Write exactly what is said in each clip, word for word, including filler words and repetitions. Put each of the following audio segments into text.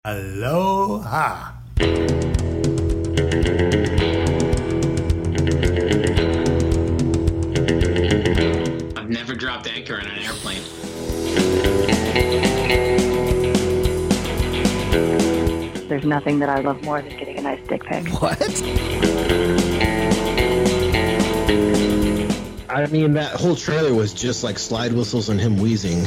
Aloha. I've never dropped anchor in an airplane. There's nothing that I love more than getting a nice dick pic. What? I mean, that whole trailer was just like slide whistles and him wheezing.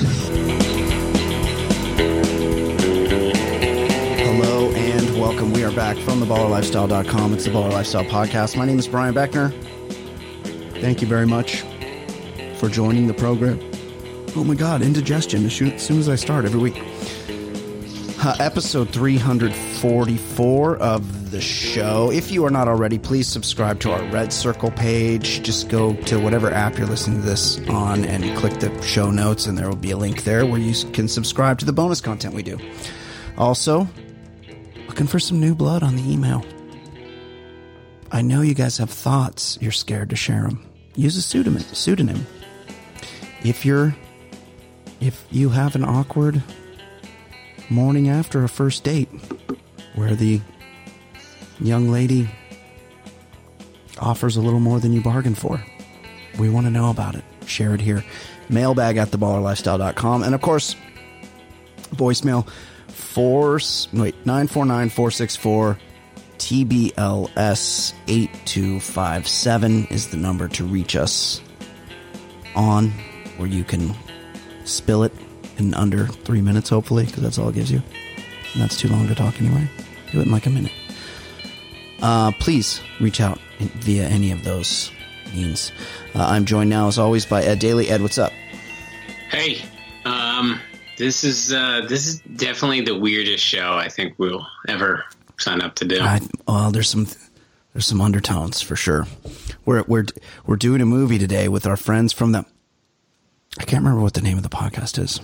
Hello and welcome. We are back from the baller lifestyle dot com. It's the Baller Lifestyle Podcast. My name is Brian Beckner. Thank you very much for joining the program. Oh my God, indigestion as soon as I start every week. Uh, episode three forty-four of the show. If you are not already, please subscribe to our Red Circle page. Just go to whatever app you're listening to this on and click the show notes, and there will be a link there where you can subscribe to the bonus content we do. Also, looking for some new blood on the email. I know you guys have thoughts. You're scared to share them. Use a pseudonym. Pseudonym. If you're, if you have an awkward morning after a first date where the young lady offers a little more than you bargained for, we want to know about it. Share it here. Mailbag at the baller lifestyle dot com. And of course, voicemail four wait nine four nine, four six four T B L S eight two five seven is the number to reach us on, where you can spill it in under three minutes, hopefully, because that's all it gives you. And that's too long to talk anyway. Do it in like a minute. Uh, please reach out via any of those means. Uh, I'm joined now, as always, by Ed Daly. Ed, what's up? Hey, um, this is uh, this is definitely the weirdest show I think we'll ever sign up to do. I, well, there's some there's some undertones for sure. We're we're we're doing a movie today with our friends from the. I can't remember what the name of the podcast is.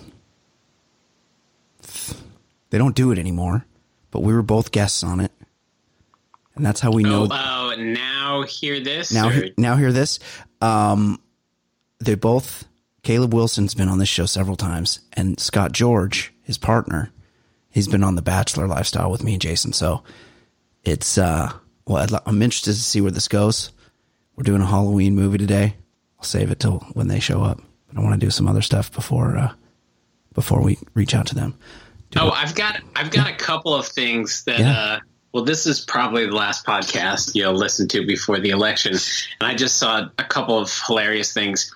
They don't do it anymore, but we were both guests on it, and that's how we know. Oh, oh now hear this. Now, or? now hear this. Um, they both. Caleb Wilson's been on this show several times, and Scott George, his partner, he's been on The Bachelor Lifestyle with me and Jason. So it's uh, well, I'd, I'm interested to see where this goes. We're doing a Halloween movie today. I'll save it till when they show up. But I want to do some other stuff before uh, before we reach out to them. Do oh, it. I've got I've got a couple of things that. Yeah. Uh, well, this is probably the last podcast you'll listen to before the election, and I just saw a couple of hilarious things.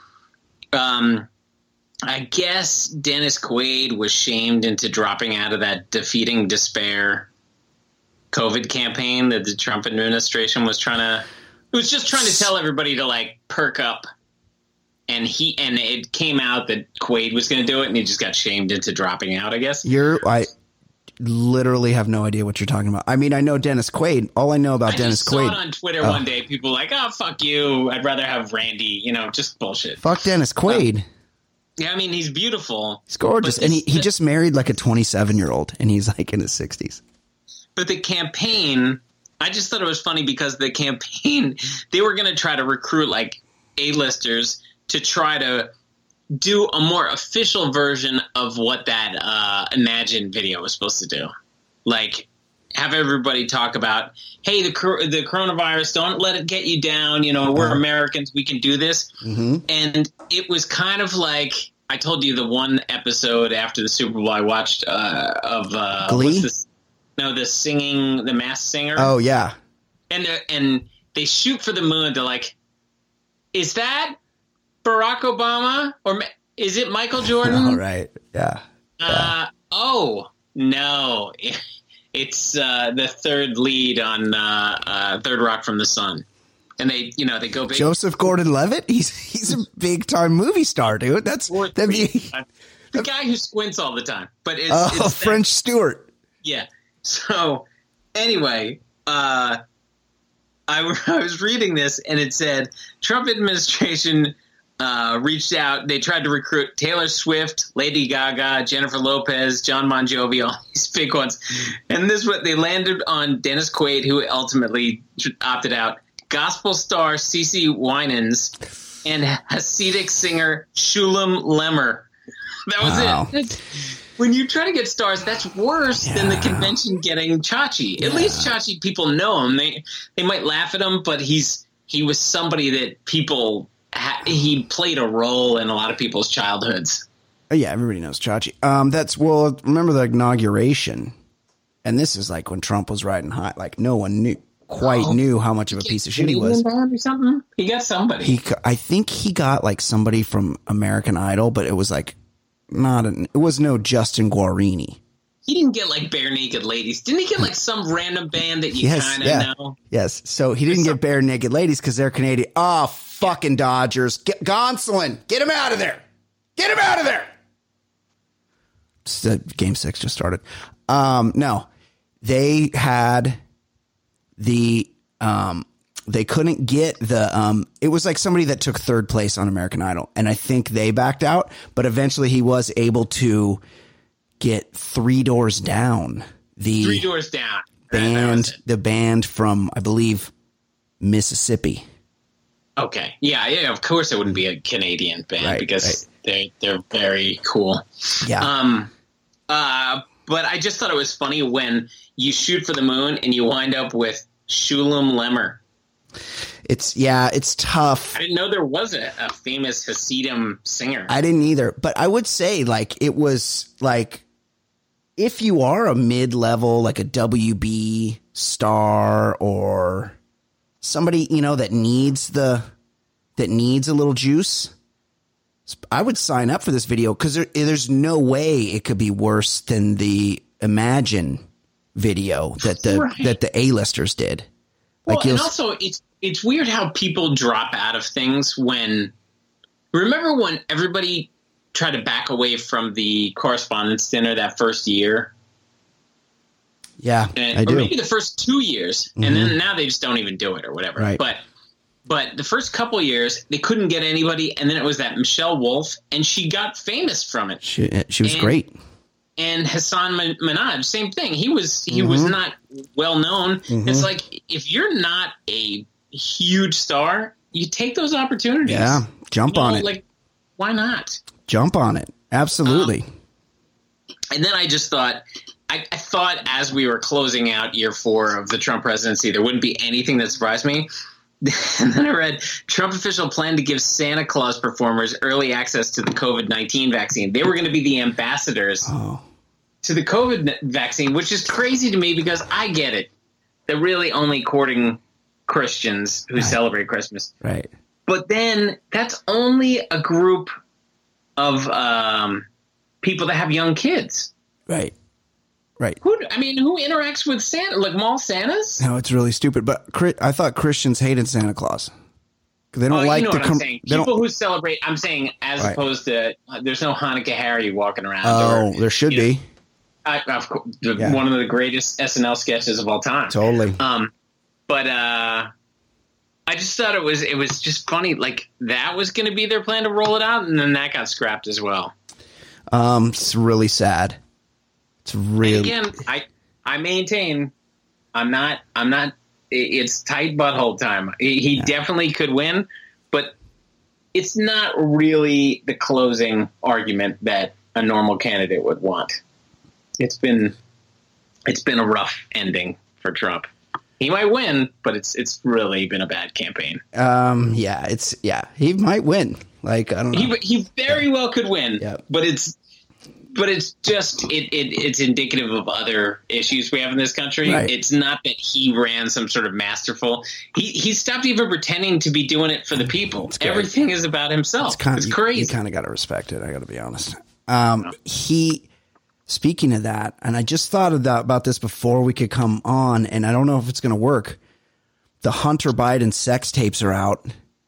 Um, I guess Dennis Quaid was shamed into dropping out of that Defeating Despair COVID campaign that the Trump administration was trying to. It was just trying to tell everybody to like perk up. And he and it came out that Quaid was going to do it, and he just got shamed into dropping out, I guess. You're I literally have no idea what you're talking about. I mean, I know Dennis Quaid. All I know about I Dennis just saw Quaid. it on Twitter oh. one day. People were like, "Oh, fuck you! I'd rather have Randy." You know, just bullshit. Fuck Dennis Quaid. Um, yeah, I mean, he's beautiful. He's gorgeous, and he, he just married like a twenty-seven year old, and he's like in his sixties. But the campaign, I just thought it was funny because the campaign, they were going to try to recruit like A-listers to try to do a more official version of what that uh, Imagine video was supposed to do. Like, have everybody talk about, hey, the the coronavirus, don't let it get you down. You know, we're Americans. We can do this. Mm-hmm. And it was kind of like, I told you the one episode after the Super Bowl I watched uh, of uh, Glee? What's this? No, the singing, the Masked Singer. Oh, yeah. And, uh, and they shoot for the moon. They're like, is that Barack Obama, or is it Michael Jordan? All right. Yeah. Uh, yeah. Oh, no. It's uh, the third lead on uh, uh, Third Rock from the Sun. And they, you know, they go big. Joseph Gordon-Levitt? He's he's a big-time movie star, dude. That's that'd be, the guy who squints all the time. But it's, uh, it's French Stewart. Yeah. So, anyway, uh, I, I was reading this, and it said, Trump administration uh, reached out. They tried to recruit Taylor Swift, Lady Gaga, Jennifer Lopez, John Bon Jovi, all these big ones. And this what they landed on Dennis Quaid, who ultimately opted out, gospel star CeCe Winans, and Hasidic singer Shulam Lemmer. That was wow. it. when you try to get stars, that's worse Yeah. than the convention getting Chachi. At Yeah. least Chachi, people know him. They they might laugh at him, but he's he was somebody that people ha- he played a role in a lot of people's childhoods. Oh, yeah, everybody knows Chachi. Um, that's well. Remember the inauguration, and this is like when Trump was riding high. Like no one knew quite Oh. knew how much of a piece of shit he was. Or something. He got somebody. He, I think he got like somebody from American Idol, but it was like not an. It was no Justin Guarini. He didn't get like Bare Naked Ladies. Didn't he get like some random band that you Yes, kind of yeah. know? Yes. So he didn't get Bare Naked Ladies because they're Canadian. Oh, fucking Dodgers. Get Gonsolin. Get him out of there. Get him out of there. So game six just started. Um, no, they had the, um, they couldn't get the, um, it was like somebody that took third place on American Idol. And I think they backed out, but eventually he was able to get Three Doors Down. The Three Doors Down. That- that was band, it. the band from, I believe, Mississippi. Okay. Yeah, yeah, of course it wouldn't be a Canadian band Right, because right. they they're very cool. Yeah. Um uh but I just thought it was funny when you shoot for the moon and you wind up with Shulam Lemmer. It's, yeah, it's tough. I didn't know there was a, a famous Hasidim singer. I didn't either, but I would say like it was like if you are a mid-level, like a W B star or somebody, you know, that needs the, that needs a little juice, I would sign up for this video because there, there's no way it could be worse than the Imagine video that the, Right. that the A-listers did. Well, Like and you'll, also it's it's weird how people drop out of things when. Remember when everybody tried to back away from the correspondence dinner that first year, yeah, and, I or do. maybe the first two years, and Mhm. then now they just don't even do it or whatever. Right. But but the first couple years they couldn't get anybody, and then it was that Michelle Wolf, and she got famous from it. She, she was and- great. And Hassan Min- Minaj, same thing. He was he was Mhm. not well known. Mhm. It's like if you're not a huge star, you take those opportunities. Yeah, jump You know, on it. Like, why not? Jump on it. Absolutely. And then I just thought, I, I thought as we were closing out year four of the Trump presidency, there wouldn't be anything that surprised me. And then I read Trump official plan to give Santa Claus performers early access to the COVID nineteen vaccine. They were going to be the ambassadors Oh, to the COVID vaccine, which is crazy to me because I get it. They're really only courting Christians who Right. celebrate Christmas. right. But then that's only a group of um, people that have young kids. Right. Right. Who? I mean, who interacts with Santa? Like mall Santas? No, it's really stupid. But Chri- I thought Christians hated Santa Claus. 'Cause they don't Oh, like you know the. what I'm Com- saying. they People don't. who celebrate. I'm saying as Right. opposed to uh, there's no Hanukkah Harry walking around. Oh, or, there should you know, be. I, of course, the, Yeah. one of the greatest S N L sketches of all time. Totally. Um, but uh, I just thought it was it was just funny. Like that was going to be their plan to roll it out, and then that got scrapped as well. Um, it's really sad. It's And really. again, I I maintain I'm not I'm not. It's tight butthole time. He he definitely could win, but it's not really the closing argument that a normal candidate would want. It's been it's been a rough ending for Trump. He might win, but it's it's really been a bad campaign. Um. Yeah. It's. Yeah. He might win. Like I don't know. He he very well could win, Yeah. but it's but it's just it, it it's indicative of other issues we have in this country. Right. It's not that he ran some sort of masterful. He he stopped even pretending to be doing it for the people. great. Everything is about himself. It's, kind of, crazy. You, you kind of got to respect it. I got to be honest. Um. He. Speaking of that, and I just thought of that, about this before we could come on, and I don't know if it's going to work. The Hunter Biden sex tapes are out,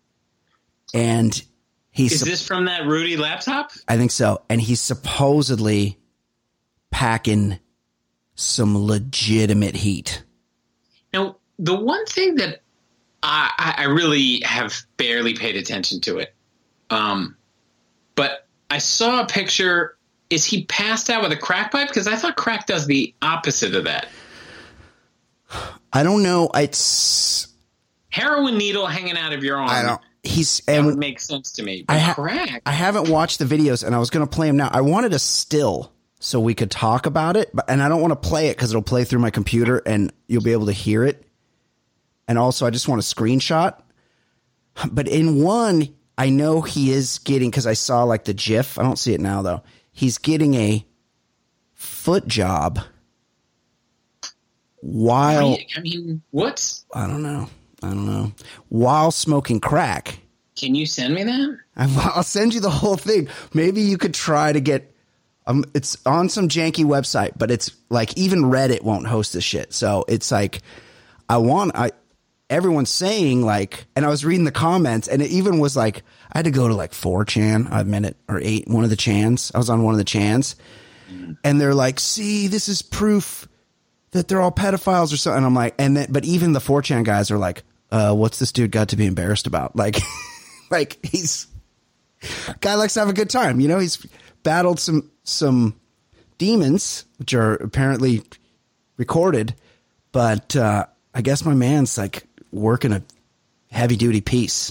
and he's. is this from that Rudy laptop? I think so. And he's supposedly packing some legitimate heat. Now, the one thing that I, I really have barely paid attention to it, um, but I saw a picture. Is he passed out with a crack pipe? Because I thought crack does the opposite of that. I don't know. It's Heroin needle hanging out of your arm. I don't. He's That would and make sense to me. But I ha- crack. I haven't watched the videos, and I was going to play them now. I wanted a still so we could talk about it. But and I don't want to play it because it'll play through my computer and you'll be able to hear it. And also, I just want a screenshot. But in one, I know he is getting, because I saw like the GIF. I don't see it now though. He's getting a foot job while. I mean, I mean what? I don't know. I don't know. While smoking crack. Can you send me that? I'll send you the whole thing. Maybe you could try to get. Um, it's on some janky website, but it's like even Reddit won't host this shit. So it's like, I want I. Everyone's saying like, and I was reading the comments, and it even was like I had to go to like four chan, a minute or eight, one of the chans. I was on one of the chans, mm. and they're like, "See, this is proof that they're all pedophiles or something." And I'm like, and then, but even the four chan guys are like, uh, "What's this dude got to be embarrassed about?" Like, like he's guy likes to have a good time, you know. He's battled some some demons, which are apparently recorded, but uh, I guess my man's like working a heavy duty piece.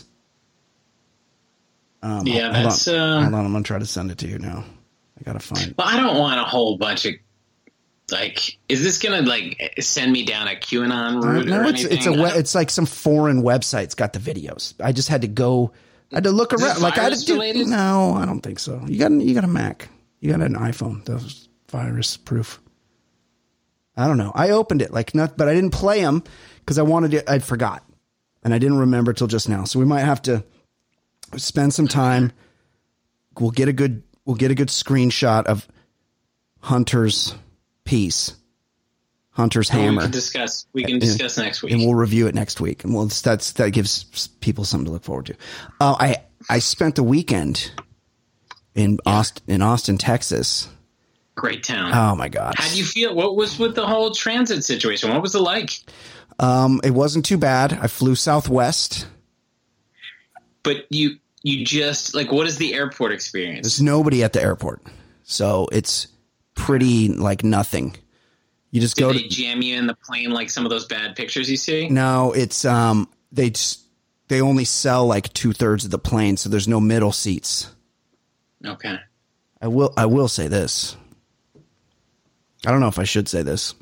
Um, yeah, hold that's. On. Uh, hold on, I'm gonna try to send it to you now. I gotta find. Well, I don't want a whole bunch of like. Is this gonna like send me down a QAnon route? No, or it's anything? it's a we- it's like some foreign website's got the videos. I just had to go. I had to look Is around. it Like I had virus to do. related? No, I don't think so. You got you got a Mac. You got an iPhone. That was virus proof. I don't know. I opened it like not, but I didn't play them because I wanted it. I'd forgot, and I didn't remember till just now. So we might have to spend some time. We'll get a good. We'll get a good screenshot of Hunter's piece, Hunter's Oh, hammer. We can discuss. We can discuss and, next week, and we'll review it next week. And we'll that's that gives people something to look forward to. Uh, I I spent the weekend in yeah. Austin, in Austin, Texas. Great town. Oh my God! How do you feel? What was with the whole transit situation? What was it like? Um, it wasn't too bad. I flew Southwest. But you you just like what is the airport experience? There's nobody at the airport, so it's pretty like nothing. You just Did go they to jam you in the plane like some of those bad pictures you see? No, it's um they just, they only sell like two thirds of the plane, so there's no middle seats. Okay. I will I will say this. I don't know if I should say this.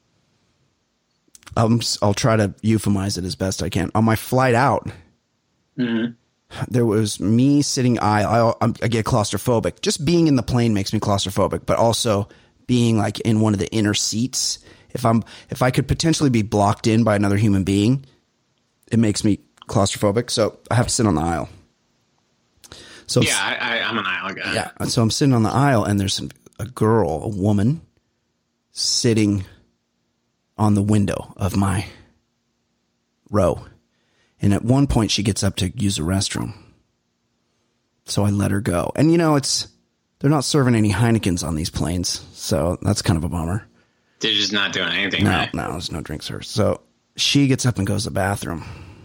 Um, I'll try to euphemize it as best I can. On my flight out, Mm-hmm. there was me sitting. I, I I get claustrophobic. Just being in the plane makes me claustrophobic, but also being like in one of the inner seats. If I'm if I could potentially be blocked in by another human being, it makes me claustrophobic. So I have to sit on the aisle. So Yeah, I, I, I'm an aisle guy. yeah. So I'm sitting on the aisle, and there's some, a girl, a woman, sitting on the window of my row. And at one point she gets up to use a restroom. So I let her go. And you know, it's, they're not serving any Heinekens on these planes. So that's kind of a bummer. They're just not doing anything, No, right? no, there's no drink service. So she gets up and goes to the bathroom.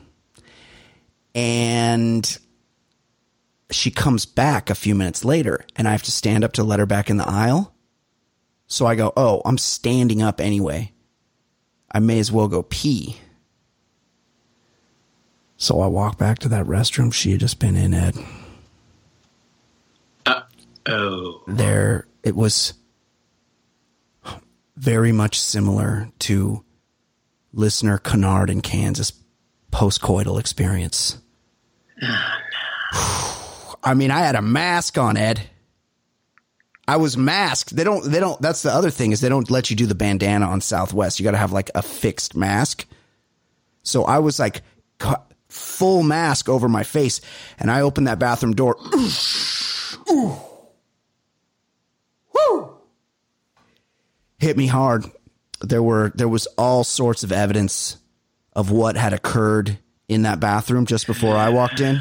And she comes back a few minutes later, and I have to stand up to let her back in the aisle. So I go, oh, I'm standing up anyway. I may as well go pee. So I walk back to that restroom she had just been in, Ed. Uh, oh. There, it was very much similar to listener Kennard in Kansas post-coital experience. Oh, no. I mean, I had a mask on, Ed. I was masked. They don't, they don't, that's the other thing is they don't let you do the bandana on Southwest. You got to have like a fixed mask. So I was like full mask over my face, and I opened that bathroom door. Ooh. Woo! Hit me hard. There were, there was all sorts of evidence of what had occurred in that bathroom just before I walked in.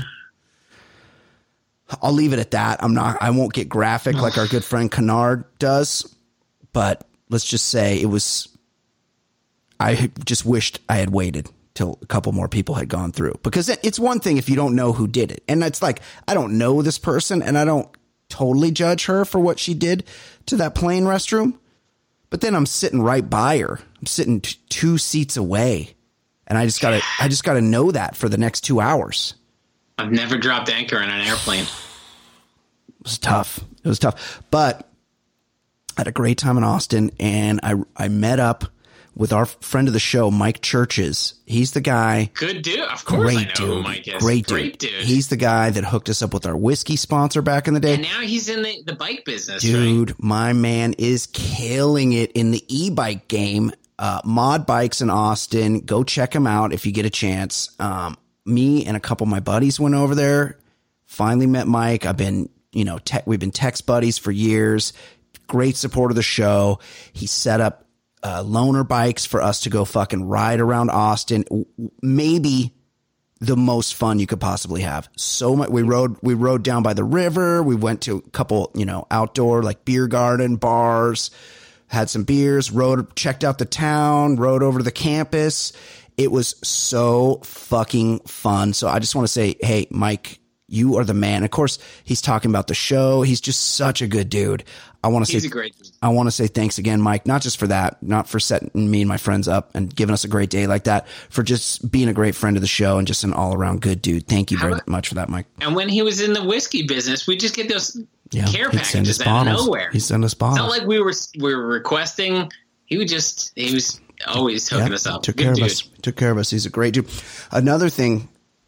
I'll leave it at that. I'm not, I won't get graphic like our good friend Kennard does, but let's just say it was, I just wished I had waited till a couple more people had gone through, because it's one thing if you don't know who did it. And it's like, I don't know this person and I don't totally judge her for what she did to that plane restroom, but then I'm sitting right by her. I'm sitting t- two seats away, and I just gotta, I just gotta know that for the next two hours. I've never dropped anchor in an airplane. It was tough. It was tough. But had a great time in Austin, and I I met up with our friend of the show, Mike Churches. He's the guy. Good dude. Of course I know dude. who Mike is. Great, Great dude. dude. He's the guy that hooked us up with our whiskey sponsor back in the day. And now he's in the, the bike business, Dude, right? my man is killing it in the e-bike game. Uh, Mod Bikes in Austin. Go check him out if you get a chance. Um, me and a couple of my buddies went over there. Finally met Mike. I've been, you know, te- we've been text buddies for years. Great support of the show. He set up uh, loaner bikes for us to go fucking ride around Austin. Maybe the most fun you could possibly have. So much. We rode, we rode down by the river. We went to a couple, you know, outdoor like beer garden bars, had some beers, rode, checked out the town, rode over to the campus. It was so fucking fun. So I just want to say, hey, Mike, you are the man. Of course, he's talking about the show. He's just such a good dude. I want to He's say, a great dude. I want to say thanks again, Mike, not just for that, not for setting me and my friends up and giving us a great day like that, for just being a great friend of the show and just an all around good dude. Thank you very How- much for that, Mike. And when he was in the whiskey business, we just get those Yeah, care he'd send us packages out of bottles. nowhere. He'd send us It's not bottles. like we were we were requesting. He would just he was always hooking Yeah, us up. Took Good care dude. of us. Took care of us. He's a great dude. Another thing,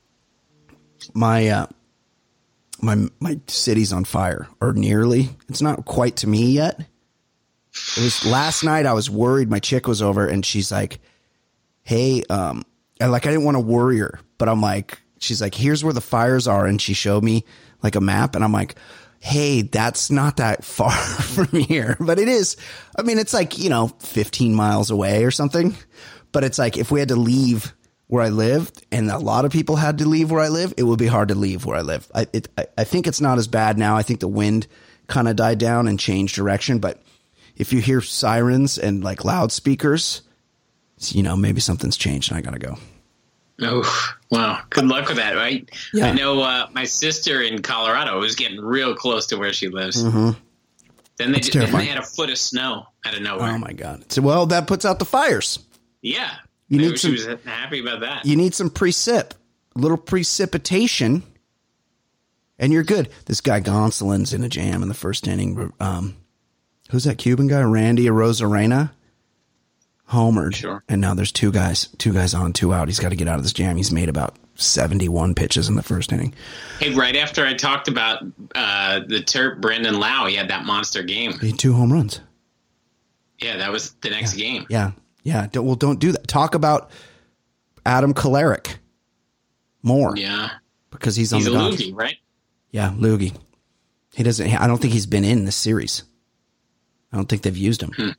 my uh, my my city's on fire, or nearly. It's not quite to me yet. It was last night. I was worried. My chick was over, and she's like, "Hey, um," and like I didn't want to worry her, but I'm like, she's like, "Here's where the fires are," and she showed me like a map, and I'm like, hey, that's not that far from here, but it is. I mean, it's like, you know, fifteen miles away or something, but it's like if we had to leave where I lived, and a lot of people had to leave where I live, it would be hard to leave where I live. I, it, I, I think it's not as bad now. I think the wind kind of died down and changed direction, but if you hear sirens and like loudspeakers, you know, maybe something's changed and I gotta go. Oh, wow. Good luck with that, right? Yeah. I know uh, my sister in Colorado was getting real close to where she lives. Mm-hmm. Then they That's just, then terrifying. they had a foot of snow out of nowhere. Oh my God. So, well, that puts out the fires. Yeah. You Maybe need she some- was happy about that. You need some precip, a little precipitation, and you're good. This guy Gonsolin's in a jam in the first inning. Um, who's that Cuban guy? Randy Arozarena homered, Sure. and now there's two guys, two guys on, two out. He's got to get out of this jam. He's made about seventy-one pitches in the first inning. Hey, right after I talked about uh, the Terp, Brandon Lau, he had that monster game. He had two home runs. Yeah, that was the next game. Yeah, yeah. Don't, well, don't do that. Talk about Adam Kolarek more. Yeah. because he's on He's the a Dodgers. loogie, right? Yeah, Loogie. He doesn't. I don't think he's been in this series. I don't think they've used him. Hmm.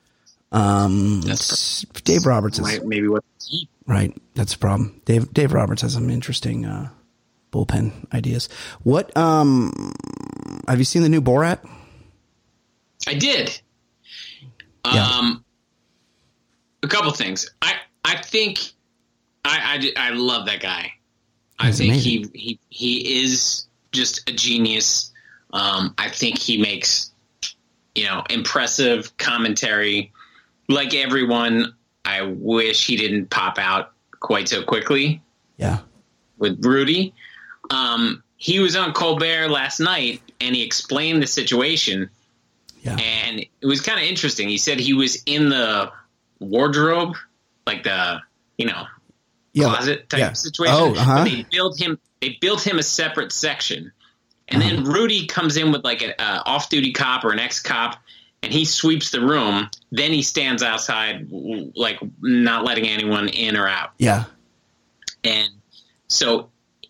Um, That's Dave Roberts is Might- maybe what right. That's the problem. Dave Dave Roberts has some interesting uh, bullpen ideas. What? Um, have you seen the new Borat? I did. Yeah. Um, a couple things. I I think I I, I love that guy. I He's think amazing. he he he is just a genius. Um, I think he makes, you know, impressive commentary. Like everyone, I wish he didn't pop out quite so quickly Yeah. with Rudy. Um, he was on Colbert last night, and he explained the situation. Yeah. And it was kind of interesting. He said he was in the wardrobe, like the, you know, Yeah. closet type yeah. situation. Oh, uh-huh. But they built him. They built him a separate section, and Uh-huh. then Rudy comes in with like an uh, off-duty cop or an ex-cop, and he sweeps the room. Then he stands outside, w- like not letting anyone in or out. Yeah. And so,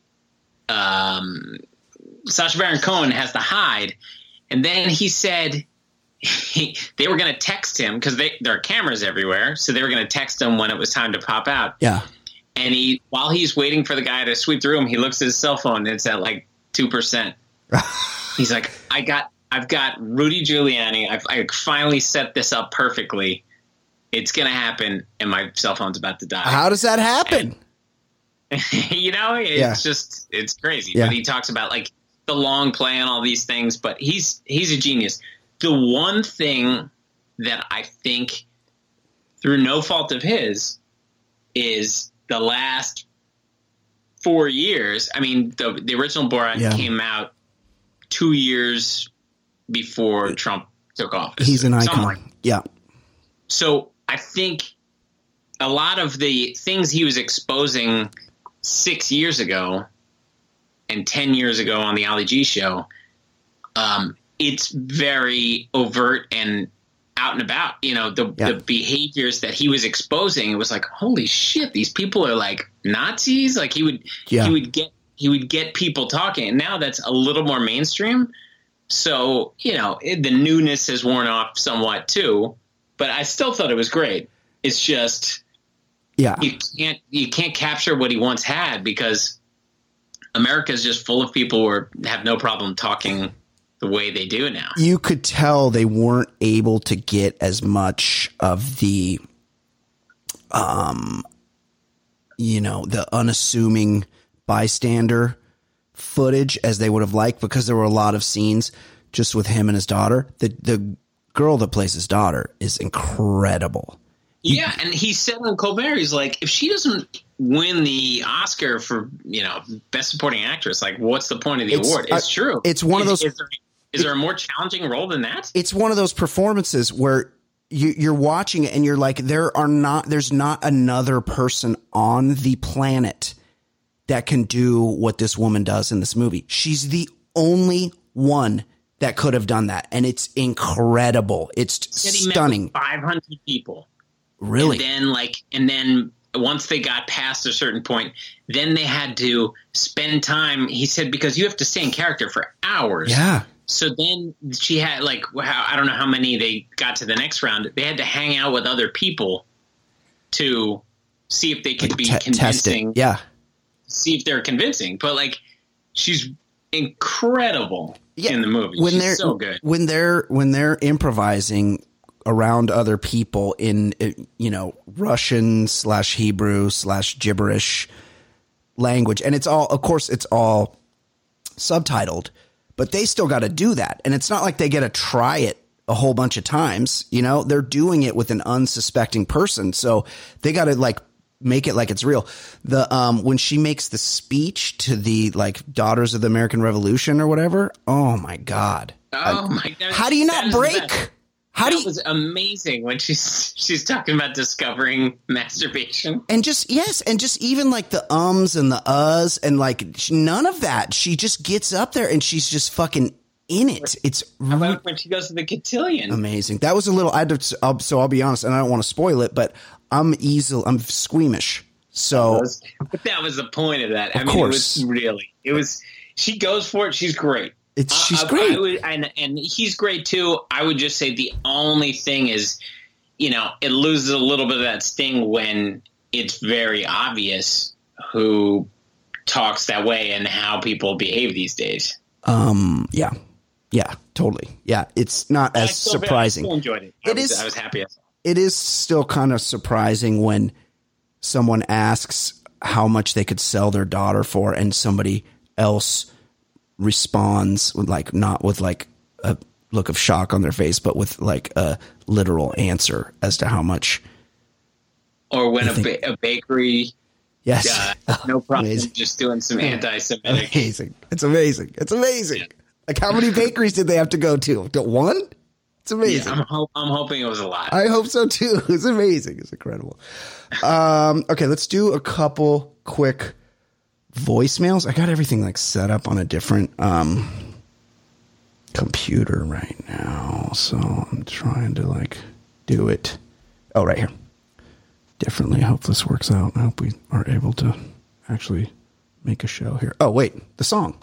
um, Sacha Baron Cohen has to hide, and then he said he, they were going to text him because there are cameras everywhere, so they were going to text him when it was time to pop out. Yeah. And he, while he's waiting for the guy to sweep the room, he looks at his cell phone and it's at like two percent. He's like, I got, I've got Rudy Giuliani. I've I finally set this up perfectly. It's going to happen. And my cell phone's about to die. How does that happen? You know, it's Yeah. just, it's crazy. Yeah. But he talks about like the long play and all these things, but he's, he's a genius. The one thing that I think through no fault of his is the last four years. I mean, the, the original Borat Yeah. came out two years before Trump took office. He's an icon. Like yeah. So I think a lot of the things he was exposing six years ago and ten years ago on the Ali G show, um, it's very overt and out and about. You know, the, yeah. the behaviors that he was exposing, it was like, holy shit, these people are like Nazis. Like he would, yeah. he would get, he would get people talking. And now that's a little more mainstream. So, you know, it, the newness has worn off somewhat too, but I still thought it was great. It's just, yeah, you can't, you can't capture what he once had because America is just full of people who are, have no problem talking the way they do now. You could tell they weren't able to get as much of the, um, you know, the unassuming bystander footage as they would have liked because there were a lot of scenes just with him and his daughter. The the girl that plays his daughter is incredible. Yeah, and he said on Colbert, he's like, if she doesn't win the Oscar for, you know, Best Supporting Actress, like, what's the point of the It's, award? It's uh, true. It's one is, of those. Is there, is there a more challenging role than that? It's one of those performances where you, you're watching it and you're like, there are not. There's not another person on the planet that can do what this woman does in this movie. She's the only one that could have done that, and it's incredible. It's stunning. five hundred people. Really? And then, like, and then once they got past a certain point, then they had to spend time. He said because you have to stay in character for hours. Yeah. So then she had like how, I don't know how many they got to the next round. They had to hang out with other people to see if they could Like be te- convincing. test it. Yeah. See if they're convincing. But like, she's incredible Yeah. in the movie. When she's they're so good. when they're when they're improvising around other people in, you know, Russian slash Hebrew slash gibberish language, and it's all, of course, it's all subtitled, but they still got to do that, and it's not like they get to try it a whole bunch of times. You know, they're doing it with an unsuspecting person, so they got to like make it like it's real. The um when she makes the speech to the like Daughters of the American Revolution or whatever, oh my god, Oh I, my god! how do you not That is the break? best. How that do you, was amazing when she's she's talking about discovering masturbation. and just yes, and just even like the ums and the uhs and like none of that. She just gets up there and she's just fucking in it. It's How about when she goes to the cotillion? amazing. That was a little. I had to, I'll, so I'll be honest, and I don't want to spoil it, but I'm easy. I'm squeamish. So, But that was the point of that. I Of mean, course. it was really. It was. She goes for it. She's great. it's she's I, I- great. I would, and and he's great too. I would just say the only thing is, you know, it loses a little bit of that sting when it's very obvious who talks that way and how people behave these days. um. Yeah. Yeah. Totally. Yeah. It's not I as still- surprising. I still enjoyed it. I It was, is- I was happy. I saw it. It is still kind of surprising when someone asks how much they could sell their daughter for and somebody else responds with like, not with like a look of shock on their face, but with like a literal answer as to how much. Or when I a, think- ba- a bakery, Yes. uh, no problem, Amazing. just doing some anti-Semitic. Amazing. It's amazing. It's amazing. Like how many bakeries did they have to go to? To one? It's amazing. Yeah, I'm, ho- I'm hoping it was a lot. I hope so too. It's amazing. It's incredible. Um, okay, let's do a couple quick voicemails. I got everything like set up on a different um, computer right now, so I'm trying to like do it. Oh, right here. Differently. I hope this works out. I hope we are able to actually make a show here. Oh, wait, the song.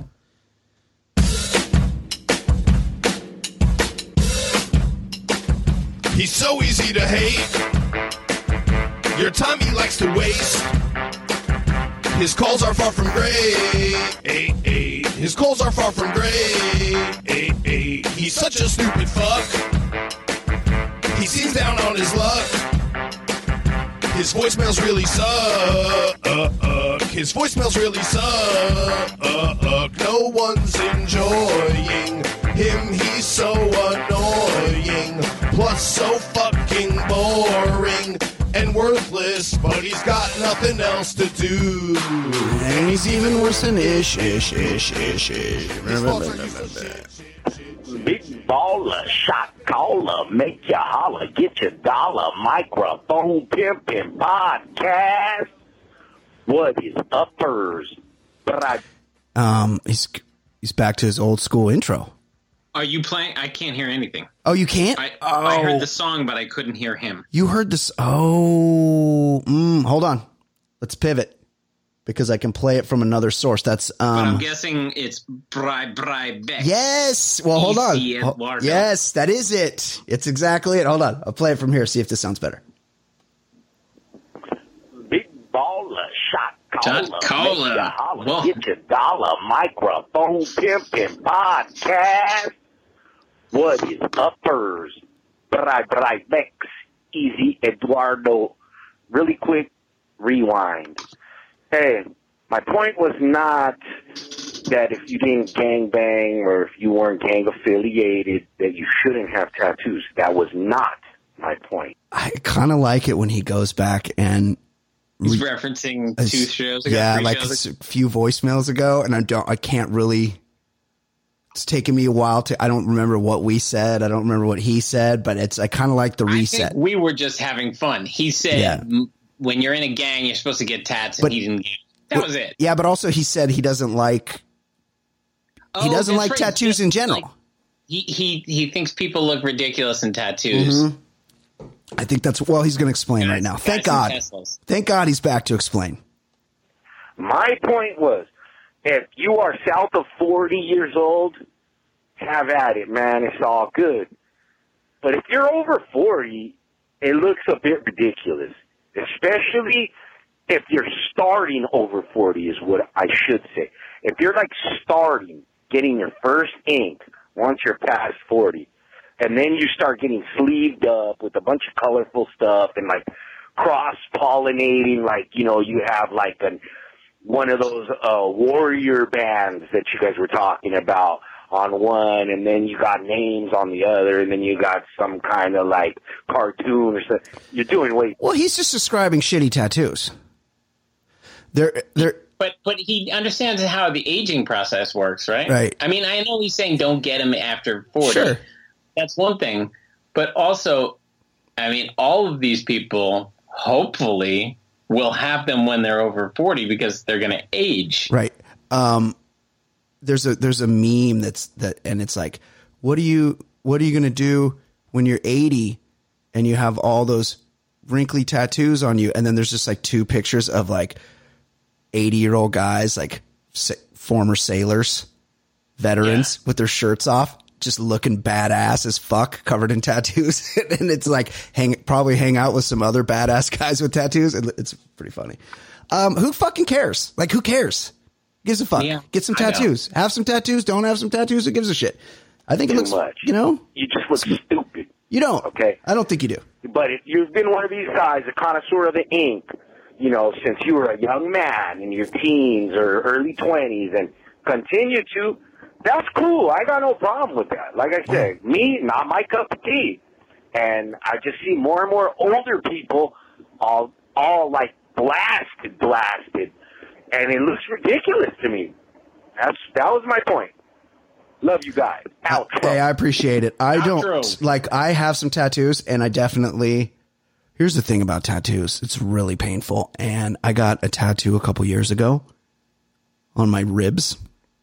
He's so easy to hate. Your time he likes to waste. His calls are far from great. His calls are far from great. He's such a stupid fuck. He seems down on his luck. His voicemails really suck. His voicemails really suck. No one's enjoying him. He's so annoying. Plus so fucking boring and worthless. But he's got nothing else to do. And he's even worse than ish, ish, ish, ish, ish. Big ball of shot call. holla, make you holla, get your dollar, microphone pimping podcast. What is uppers? But I Um, he's he's back to his old school intro. Are you playing? I can't hear anything. Oh, you can't? I, oh. I heard the song, but I couldn't hear him. You heard this? Oh, mm, hold on. Let's pivot because I can play it from another source. That's um. But I'm guessing it's Bri Bri Beck. Yes. Well, hold on. Easy Ho- Eduardo. yes, that is it. It's exactly it. Hold on. I'll play it from here. See if this sounds better. big baller shot caller, Shot caller. make you holla, Whoa. get your dollar, microphone pimping podcast. What is uppers? Bri Bri Bex, Easy Eduardo. Really quick rewind. Hey, my point was not that if you didn't gangbang or if you weren't gang affiliated that you shouldn't have tattoos. That was not my point. I kind of like it when he goes back and He's re- referencing uh, two shows ago. yeah, three like shows s- ago. a few voicemails ago, and I don't, I can't really. It's taken me a while to. I don't remember what we said. I don't remember what he said, but it's. I kind of like the I reset. think we were just having fun. He said, Yeah. m- when you're in a gang, you're supposed to get tats, and But- he didn't get That But- was it. Yeah, but also he said he doesn't like. He Oh, doesn't that's like right. tattoos in general. Like, he, he he thinks people look ridiculous in tattoos. Mm-hmm. I think that's well. He's going to explain right now. Guys Thank in God. Teslas. Thank God he's back to explain. My point was, if you are south of forty years old, have at it, man. It's all good. But if you're over forty, it looks a bit ridiculous, especially if you're starting over forty is what I should say. If you're like starting, getting your first ink once you're past forty, and then you start getting sleeved up with a bunch of colorful stuff and like cross-pollinating, like, you know, you have like an, one of those uh, warrior bands that you guys were talking about on one, and then you got names on the other, and then you got some kind of like cartoon or something. You're doing way. Well, he's just describing shitty tattoos. They're they're But but he understands how the aging process works, right? Right. I mean, I know he's saying don't get him after forty. Sure. That's one thing. But also, I mean, all of these people hopefully will have them when they're over forty because they're going to age. right. Um, there's a there's a meme that's that, and it's like, what are you what are you gonna do when you're eighty and you have all those wrinkly tattoos on you? And then there's just like two pictures of like eighty year old guys, like sa- former sailors, veterans Yeah. with their shirts off, just looking badass as fuck, covered in tattoos. And it's like hang probably hang out with some other badass guys with tattoos. And it's pretty funny. Um, who fucking cares? Like, who cares? Gives a fuck. Yeah, Get some I know. tattoos. Have some tattoos. Don't have some tattoos. Who gives a shit? I think it Too looks, much. you know, You just look stupid. you don't. Okay. I don't think you do. But if you've been one of these guys, a connoisseur of the ink, you know, since you were a young man in your teens or early twenties and continue to, that's cool. I got no problem with that. Like I said, me, not my cup of tea. And I just see more and more older people all, all like blasted, blasted. And it looks ridiculous to me. That's, that was my point. Love you guys. Outro. Hey, I appreciate it. I don't Outro. like, I have some tattoos and I definitely, here's the thing about tattoos. It's really painful. And I got a tattoo a couple years ago on my ribs.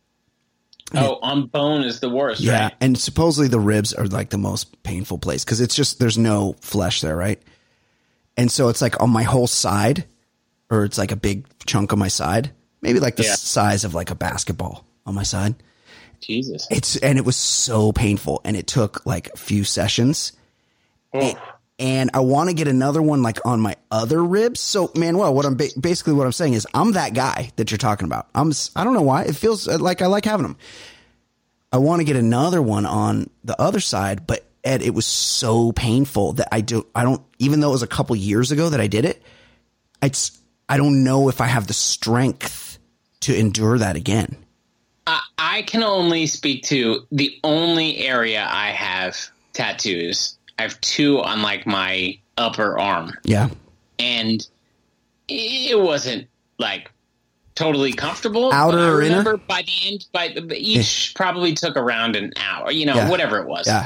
Oh, on bone is the worst, Yeah. right? And supposedly the ribs are like the most painful place because it's just, there's no flesh there. Right. And so it's like on my whole side, or it's like a big chunk of my side, maybe like the Yeah. size of like a basketball on my side. Jesus. It's, and it was so painful and it took like a few sessions. Oh. And I want to get another one like on my other ribs. So, Manuel, what I'm ba- basically what I'm saying is I'm that guy that you're talking about. I'm s- I don't know why it feels like I like having them. I want to get another one on the other side, but Ed, it was so painful that I do I don't even though it was a couple years ago that I did it. It's I don't know if I have the strength to endure that again. I, I can only speak to the only area I have tattoos. I have two on like my upper arm, Yeah. and it wasn't like totally comfortable. Outer but I or inner? remember by the end, by each probably took around an hour, you know, Yeah. whatever it was. Yeah.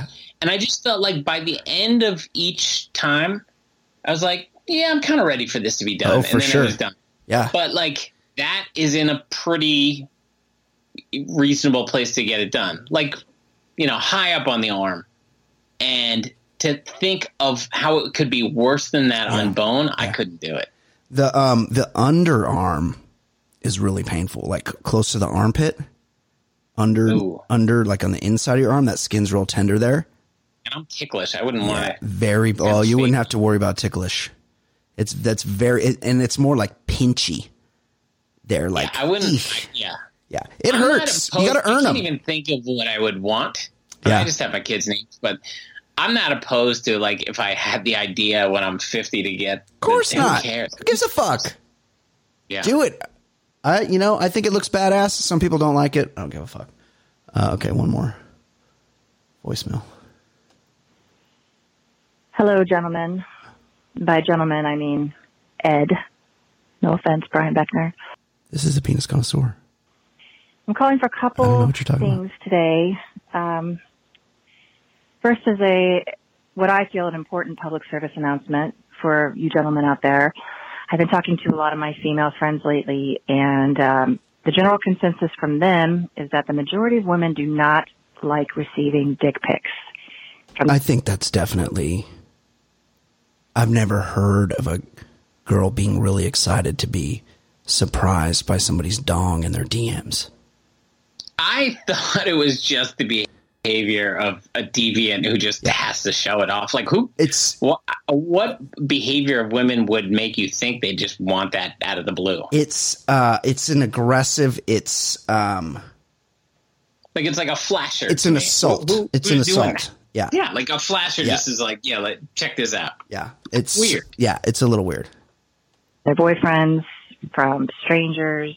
And I just felt like by the end of each time, I was like, yeah, I'm kind of ready for this to be done. Oh, and for then sure. it was done. Yeah. But like that is in a pretty reasonable place to get it done. Like, you know, high up on the arm. And to think of how it could be worse than that Yeah. on bone, Yeah. I couldn't do it. The um the underarm is really painful, like close to the armpit. Under Ooh. under like on the inside of your arm, that skin's real tender there. And I'm ticklish. I wouldn't want to. Very well, you wouldn't have to worry about ticklish. It's that's very it, and it's more like pinchy. There, like I wouldn't. eesh. I, yeah. Yeah, it I'm not hurts. opposed- You got to earn I can't them. even think of what I would want. Yeah. I just have my kids' names, but I'm not opposed to like if I had the idea when I'm fifty to get. Of course who not. cares? Who gives a fuck? Yeah. Do it. I, you know, I think it looks badass. Some people don't like it. I don't give a fuck. Uh, okay, one more voicemail. Hello, gentlemen. By gentlemen, I mean Ed. No offense, Brian Beckner. This is a penis connoisseur. I'm calling for a I don't know couple what you're talking things today. Um, first is a what I feel an important public service announcement for you gentlemen out there. I've been talking to a lot of my female friends lately, and um, the general consensus from them is that the majority of women do not like receiving dick pics. From I think that's definitely. I've never heard of a girl being really excited to be surprised by somebody's dong in their D Ms. I thought it was just the behavior of a deviant who just has to show it off. Like who? It's What, what behavior of women would make you think they just want that out of the blue? it's uh it's an aggressive. It's um Like it's like a flasher. it's to an me. assault. Who- who- It's an who's doing assault. that? Yeah, Yeah, like a flasher Yeah. just is like, yeah, like, check this out. yeah. It's Weird. Yeah, it's a little weird. their boyfriends, from strangers,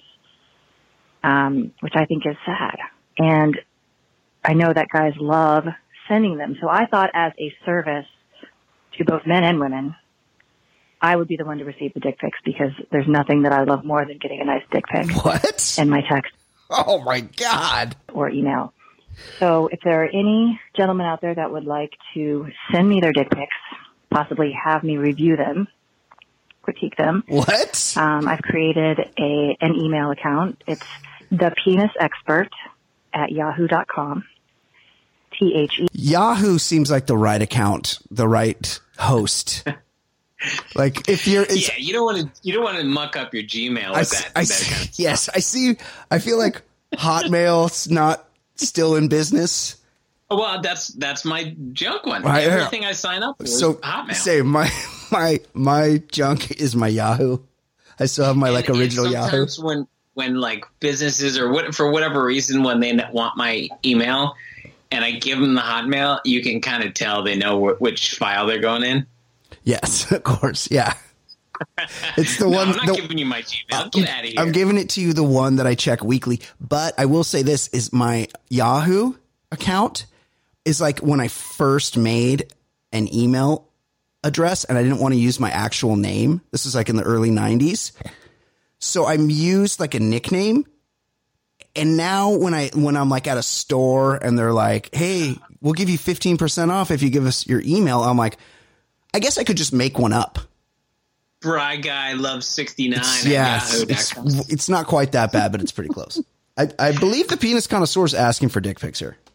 um, which I think is sad. And I know that guys love sending them. So I thought as a service to both men and women, I would be the one to receive the dick pics because there's nothing that I love more than getting a nice dick pic What? in my text Oh my god! or email. So if there are any gentlemen out there that would like to send me their dick pics, possibly have me review them, critique them, What? Um, I've created a an email account. It's the penis expert at yahoo dot com. T H E. Yahoo seems like the right account, the right host. Like if you're, it's, Yeah, you don't want to. You don't want to muck up your Gmail with I, that. I, that kind of yes, I see. I feel like Hotmail's not still in business. Well, that's that's my junk one. Right, yeah. Everything I sign up for So is Hotmail. say my my my junk is my Yahoo. I still have my like And- and original Yahoo. sometimes when when like businesses or what for whatever reason when they want my email and I give them the Hotmail, you can kind of tell they know wh- which file they're going in. Yes, of course. Yeah, it's the No, one. I'm not the, giving you my Gmail. Get out of here. I'm giving it to you the one that I check weekly. But I will say this is my Yahoo account is like when I first made an email address and I didn't want to use my actual name. This is like in the early nineties. So I used like a nickname. And now when I, when I'm like at a store and they're like, hey, we'll give you fifteen percent off if you give us your email. I'm like, I guess I could just make one up. Bry Guy Loves sixty-nine Yeah, at yahoo dot it's, com. it's not quite that bad, but it's pretty close. I, I believe the penis connoisseur is asking for dick pics here.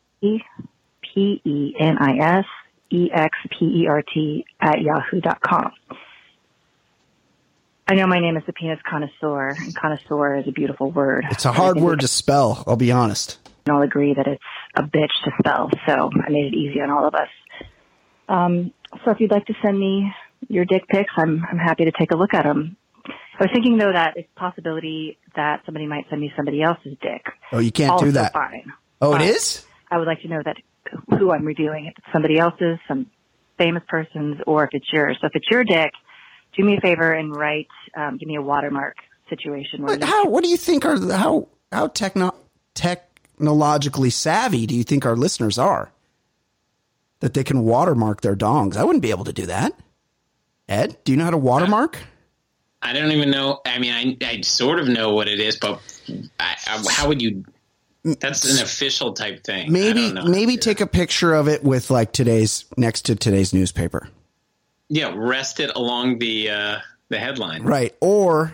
P E N I S E X P E R T at yahoo dot com. I know my name is the penis connoisseur, and connoisseur is a beautiful word. It's a hard word to spell, I'll be honest. We all agree that it's a bitch to spell, so I made it easy on all of us. Um, so if you'd like to send me your dick pics, I'm I'm happy to take a look at them. I was thinking, though, that it's a possibility that somebody might send me somebody else's dick. Oh, you can't also do that. Fine. Oh, it But is? I would like to know that who I'm reviewing, if it's somebody else's, some famous person's, or if it's yours. So if it's your dick, do me a favor and write, um, give me a watermark situation. Where But you, how, what do you think are, the- how, how techno, technologically savvy do you think our listeners are? That they can watermark their dongs. I wouldn't be able to do that. Ed, do you know how to watermark? I don't even know. I mean, I, I sort of know what it is, but I, I, how would you That's an official type thing. Maybe maybe take a picture of it with like today's next to today's newspaper. Yeah, rest it along the uh, the headline. Right. Or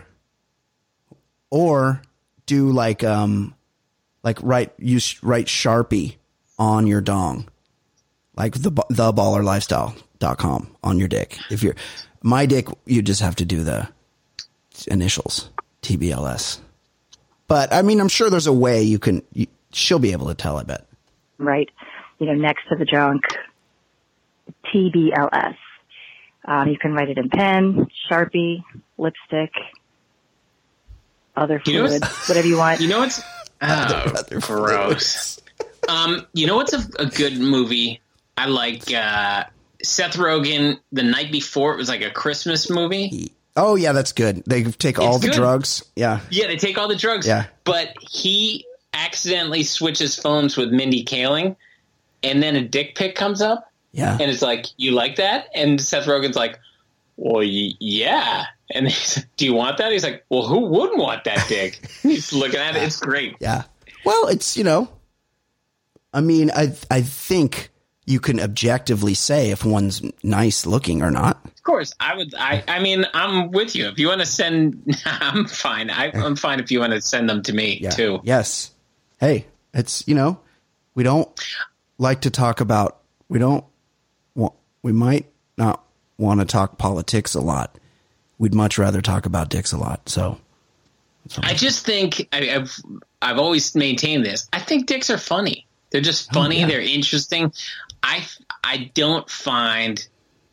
or do like um like write use write Sharpie on your dong. Like the the baller lifestyle dot com on your dick. If you're my dick, you just have to do the initials T B L S. But I mean, I'm sure there's a way you can. You, she'll be able to tell. I bet. Right, you know, next to the junk, T B L S. Um, you can write it in pen, Sharpie, lipstick, other You know fluid, what's- whatever you want. You know what's oh, Other gross. um, you know what's a, a good movie? I like uh, Seth Rogen. The night before, it was like a Christmas movie. Oh yeah, that's good. They take all It's the good. drugs. Yeah. Yeah, they take all the drugs. Yeah. But he accidentally switches phones with Mindy Kaling, and then a dick pic comes up, Yeah. and it's like, you like that? And Seth Rogen's like, well, y- yeah. And he's like, do you want that? He's like, well, who wouldn't want that dick? He's looking at it. It's great. Yeah. Well, it's, you know, I mean, I I think you can objectively say if one's nice looking or not. Of course, I would. I, I mean, I'm with you. If you want to send, I'm fine. I, I'm fine if you want to send them to me Yeah. too. Yes. Hey, it's, you know, we don't like to talk about, we don't, wa- we might not want to talk politics a lot. We'd much rather talk about dicks a lot. So I just think I, I've I've always maintained this. I think dicks are funny. They're just funny. Oh, yeah. They're interesting. I I don't find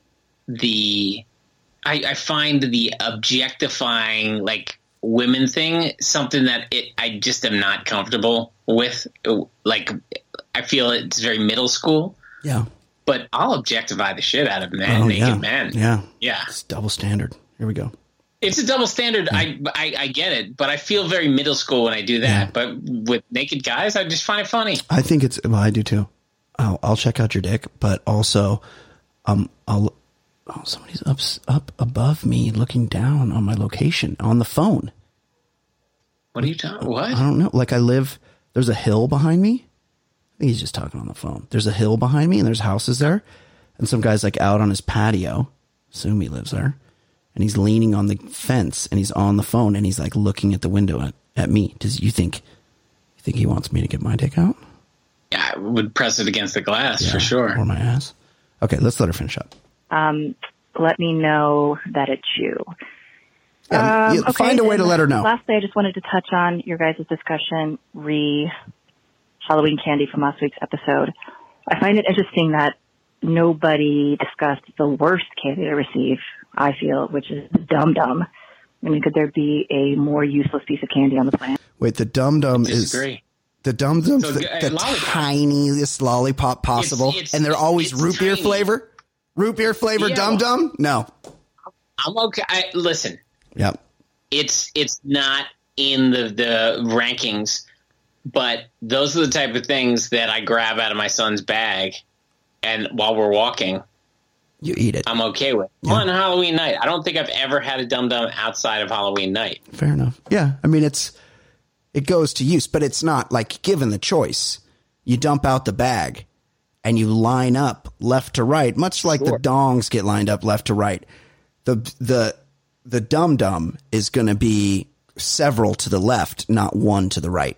the I, I find the objectifying like women thing something that it I just am not comfortable with. Like I feel it's very middle school. yeah. But I'll objectify the shit out of men, Oh, naked yeah. men. Yeah. Yeah. It's double standard. Here we go. It's a double standard. I, I I get it, but I feel very middle school when I do that. Yeah. But with naked guys, I just find it funny. I think it's, well, I do too. I'll, I'll check out your dick, but also, um, I'll, oh, somebody's up, up above me looking down on my location on the phone. What are you talking? What? I don't know. Like I live, there's a hill behind me. I think he's just talking on the phone. There's a hill behind me and there's houses there. And some guy's like out on his patio. Assume he lives there. And he's leaning on the fence and he's on the phone and he's like looking at the window at, at me. Does you think, you think he wants me to get my dick out? Yeah, I would press it against the glass Yeah, for sure. Or my ass. Okay, let's let her finish up. Um, let me know that it's you. Yeah, Um, yeah, find a way to and let her know. Lastly, I just wanted to touch on your guys' discussion re Halloween candy from last week's episode. I find it interesting that nobody discussed the worst candy to receive, I feel, which is Dum Dum. I mean, could there be a more useless piece of candy on the planet? Wait, the Dum Dum is Disagree. the Dum Dum's So, the, uh, the lollipop. tiniest lollipop possible, It's- it's- and they're always it's root beer tiny. flavor. Root beer flavor Yeah, Dum Dum? No. I'm okay. I, listen, Yep. it's it's not in the the rankings, but those are the type of things that I grab out of my son's bag, and while we're walking, You eat it. I'm okay with. Yeah. On Halloween night, I don't think I've ever had a Dum Dum outside of Halloween night. Fair enough. Yeah, I mean it's it goes to use, but it's not like given the choice. You dump out the bag and you line up left to right, much like Sure. the dongs get lined up left to right. The the the Dum Dum is going to be several to the left, not one to the right.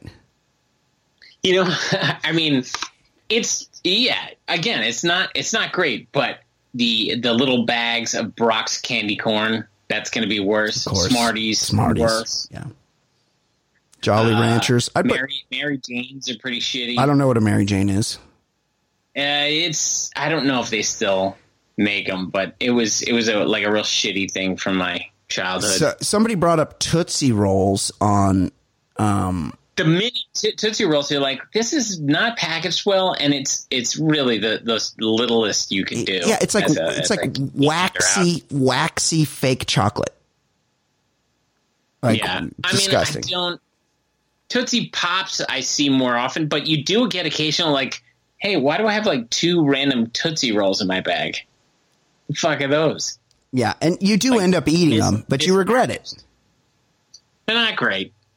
You know, I mean, it's yeah. Again, it's not it's not great, but the the little bags of Brock's candy corn, that's going to be worse. Of course. Smarties, Smarties. worse. Yeah. Jolly Uh, Ranchers. I Mary Mary Janes are pretty shitty. I don't know what a Mary Jane is. Uh, it's I don't know if they still make them, but it was it was a like a real shitty thing from my childhood. So, somebody brought up Tootsie Rolls on um the mini t- Tootsie Rolls, you're like, this is not packaged well, and it's it's really the the littlest you can do. yeah, it's like as a- it's as like a teenager waxy waxy fake chocolate. Like yeah, disgusting. I mean, I don't. Tootsie Pops I see more often, but you do get occasional like, hey, why do I have like two random Tootsie Rolls in my bag? The fuck are those? Yeah, and you do Like, end up eating it's- them, but you it's- regret it. They're not great.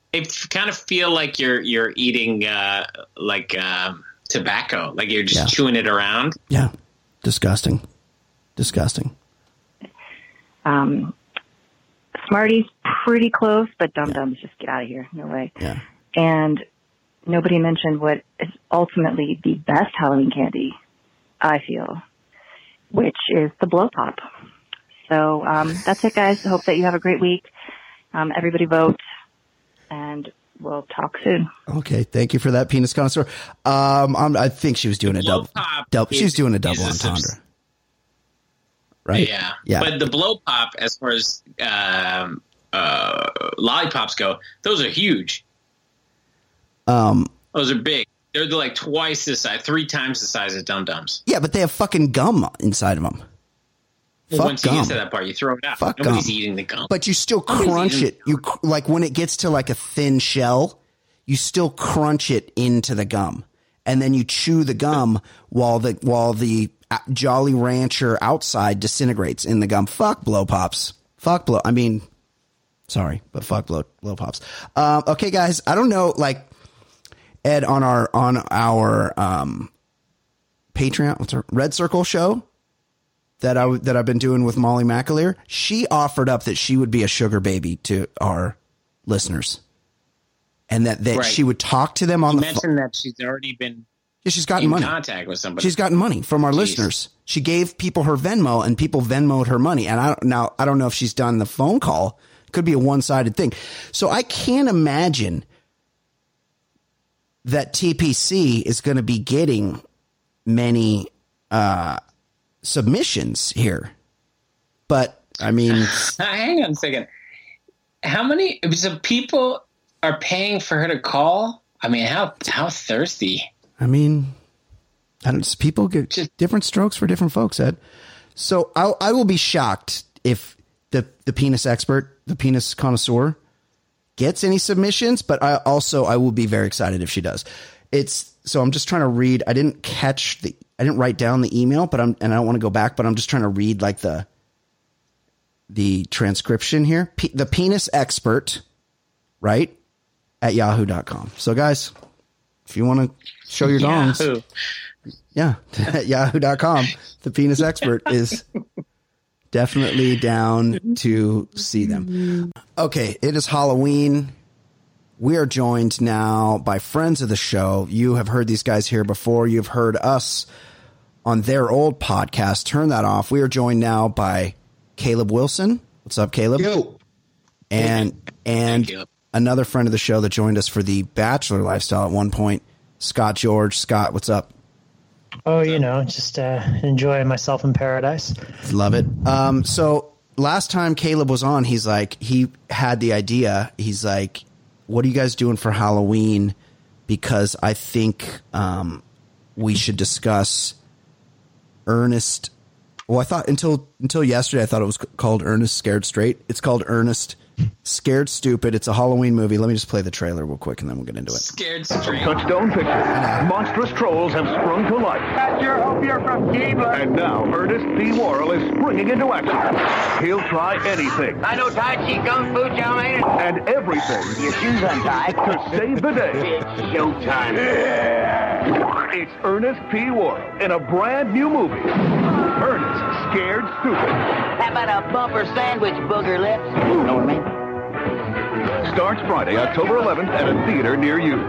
they kind of feel like you're you're eating uh, like uh, tobacco, like you're just Yeah. chewing it around. Yeah, disgusting, disgusting. Um, Smarties pretty close, but Dum Dums just get out of here. No way. Yeah. And nobody mentioned what is ultimately the best Halloween candy, I feel, which is the Blow Pop. So um, that's it, guys. I hope that you have a great week. Um, everybody vote, and we'll talk soon. Okay, thank you for that, penis connoisseur. Um, I'm, I think she was doing a Blow double. Pop double is- she's doing a double is a entendre, subs- right? Yeah, Yeah. But the Blow Pop, as far as um, uh, lollipops go, those are huge. Um, Those are big. They're like twice the size, three times the size of Dum Dums. yeah, but they have fucking gum inside of them. Fuck Once you gum. get to that part, you throw it out. Fuck Nobody's gum. eating the gum. But you still Nobody's crunch eating- it. You cr- like when it gets to like a thin shell, you still crunch it into the gum, and then you chew the gum while the while the uh, Jolly Rancher outside disintegrates in the gum. Fuck blow pops. Fuck blow. I mean, sorry, but fuck blow blow pops. Um, okay, guys, I don't know. Like Ed on our on our um, Patreon, what's our Red Circle show that I that I've been doing with Molly McAleer, she offered up that she would be a sugar baby to our listeners, and that that Right. she would talk to them on You the phone. mentioned that she's already been Yeah, she's gotten in money. contact with somebody. She's gotten money from our Jeez. listeners. She gave people her Venmo, and people Venmoed her money. And I don't now I don't know if she's done the phone call. Could be a one sided thing. So I can't imagine that T P C is going to be getting many uh, submissions here. But I mean, Uh, hang on a second. How many so people are paying for her to call? I mean, how how thirsty? I mean, I don't. People get Just- different strokes for different folks, Ed. So I I will be shocked if the the penis expert, the penis connoisseur, gets any submissions. But I also I will be very excited if she does. It's so I'm just trying to read. I didn't catch the. I didn't write down the email, but I'm and I don't want to go back. But I'm just trying to read like the the transcription here. P, the penis expert, right, at yahoo dot com. So guys, if you want to show your dongs. Yahoo. Yeah, at yahoo dot com. The penis expert is definitely down to see them. Okay, it is Halloween. We are joined now by friends of the show. You have heard these guys here before. You've heard us on their old podcast. Turn that off. We are joined now by Caleb Wilson. What's up, Caleb? Yo. And and Caleb. another friend of the show that joined us for the Bachelor lifestyle at one point, Scott George. Scott, what's up? Oh, you know, just uh, enjoying myself in paradise. Love it. Um, so last time Caleb was on, he's like, he had the idea. He's like, what are you guys doing for Halloween? Because I think um, we should discuss Ernest. Well, I thought until until yesterday, I thought it was called Ernest Scared Straight. It's called Ernest Scared Stupid. It's a Halloween movie. Let me just play the trailer real quick, and then we'll get into it. Scared straight. Touchstone Pictures. Monstrous trolls have sprung to life. I sure hope you're from Keebler. And now Ernest P. Worrell is springing into action. He'll try anything I know Tai Chi Kung Fu, chow mein. and everything Your shoes untied. to save the day. It's showtime. It's Ernest P. Worrell in a brand new movie. Ernest Scared Stupid. How about a bumper sandwich, booger lips? Know what I mean? Starts Friday, October eleventh at a theater near you.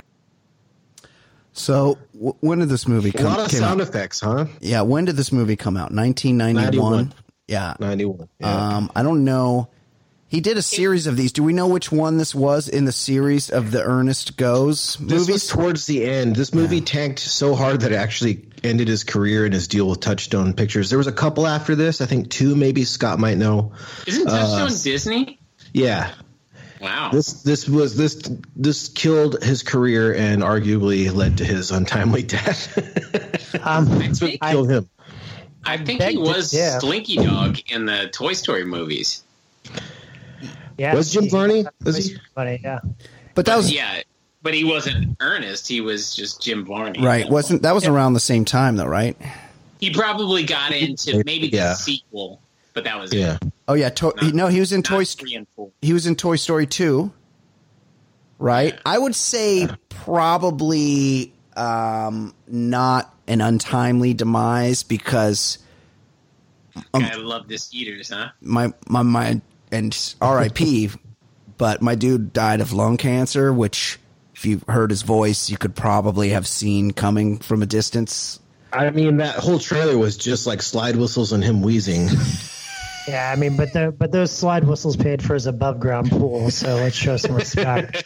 So w- when did this movie A come, lot of came sound out? effects, huh? Yeah, when did this movie come out? nineteen ninety-one. ninety-one. Yeah. ninety-one. Yeah. Um, I don't know. He did a series of these. Do we know which one this was in the series of the Ernest Goes this was movies? towards the end. This movie tanked so hard that it actually ended his career and his deal with Touchstone Pictures. There was a couple after this. I think two, maybe. Scott might know. Isn't Touchstone Disney? Yeah. Wow. This this was this this killed his career and arguably led to his untimely death. Um, That's what I- killed him. I think beg he to was differ. Slinky Dog in the Toy Story movies. yeah, Was Jim Varney? Was he? Funny, yeah. But that was Yeah, but he wasn't Ernest. He was just Jim Varney. right. Wasn't that was around the same time though, right? He probably got into maybe the Yeah. sequel, but that was Yeah. it. Oh yeah. To- he, no, he was in Not Toy. three and four. He was in Toy Story two. right? I would say probably um, not an untimely demise because um, I love this eaters, huh? my my my and R I P but my dude died of lung cancer, which if you heard his voice, you could probably have seen coming from a distance. I mean, that whole trailer was just like slide whistles and him wheezing. Yeah, I mean, but the, but those slide whistles paid for his above ground pool, so let's show some respect.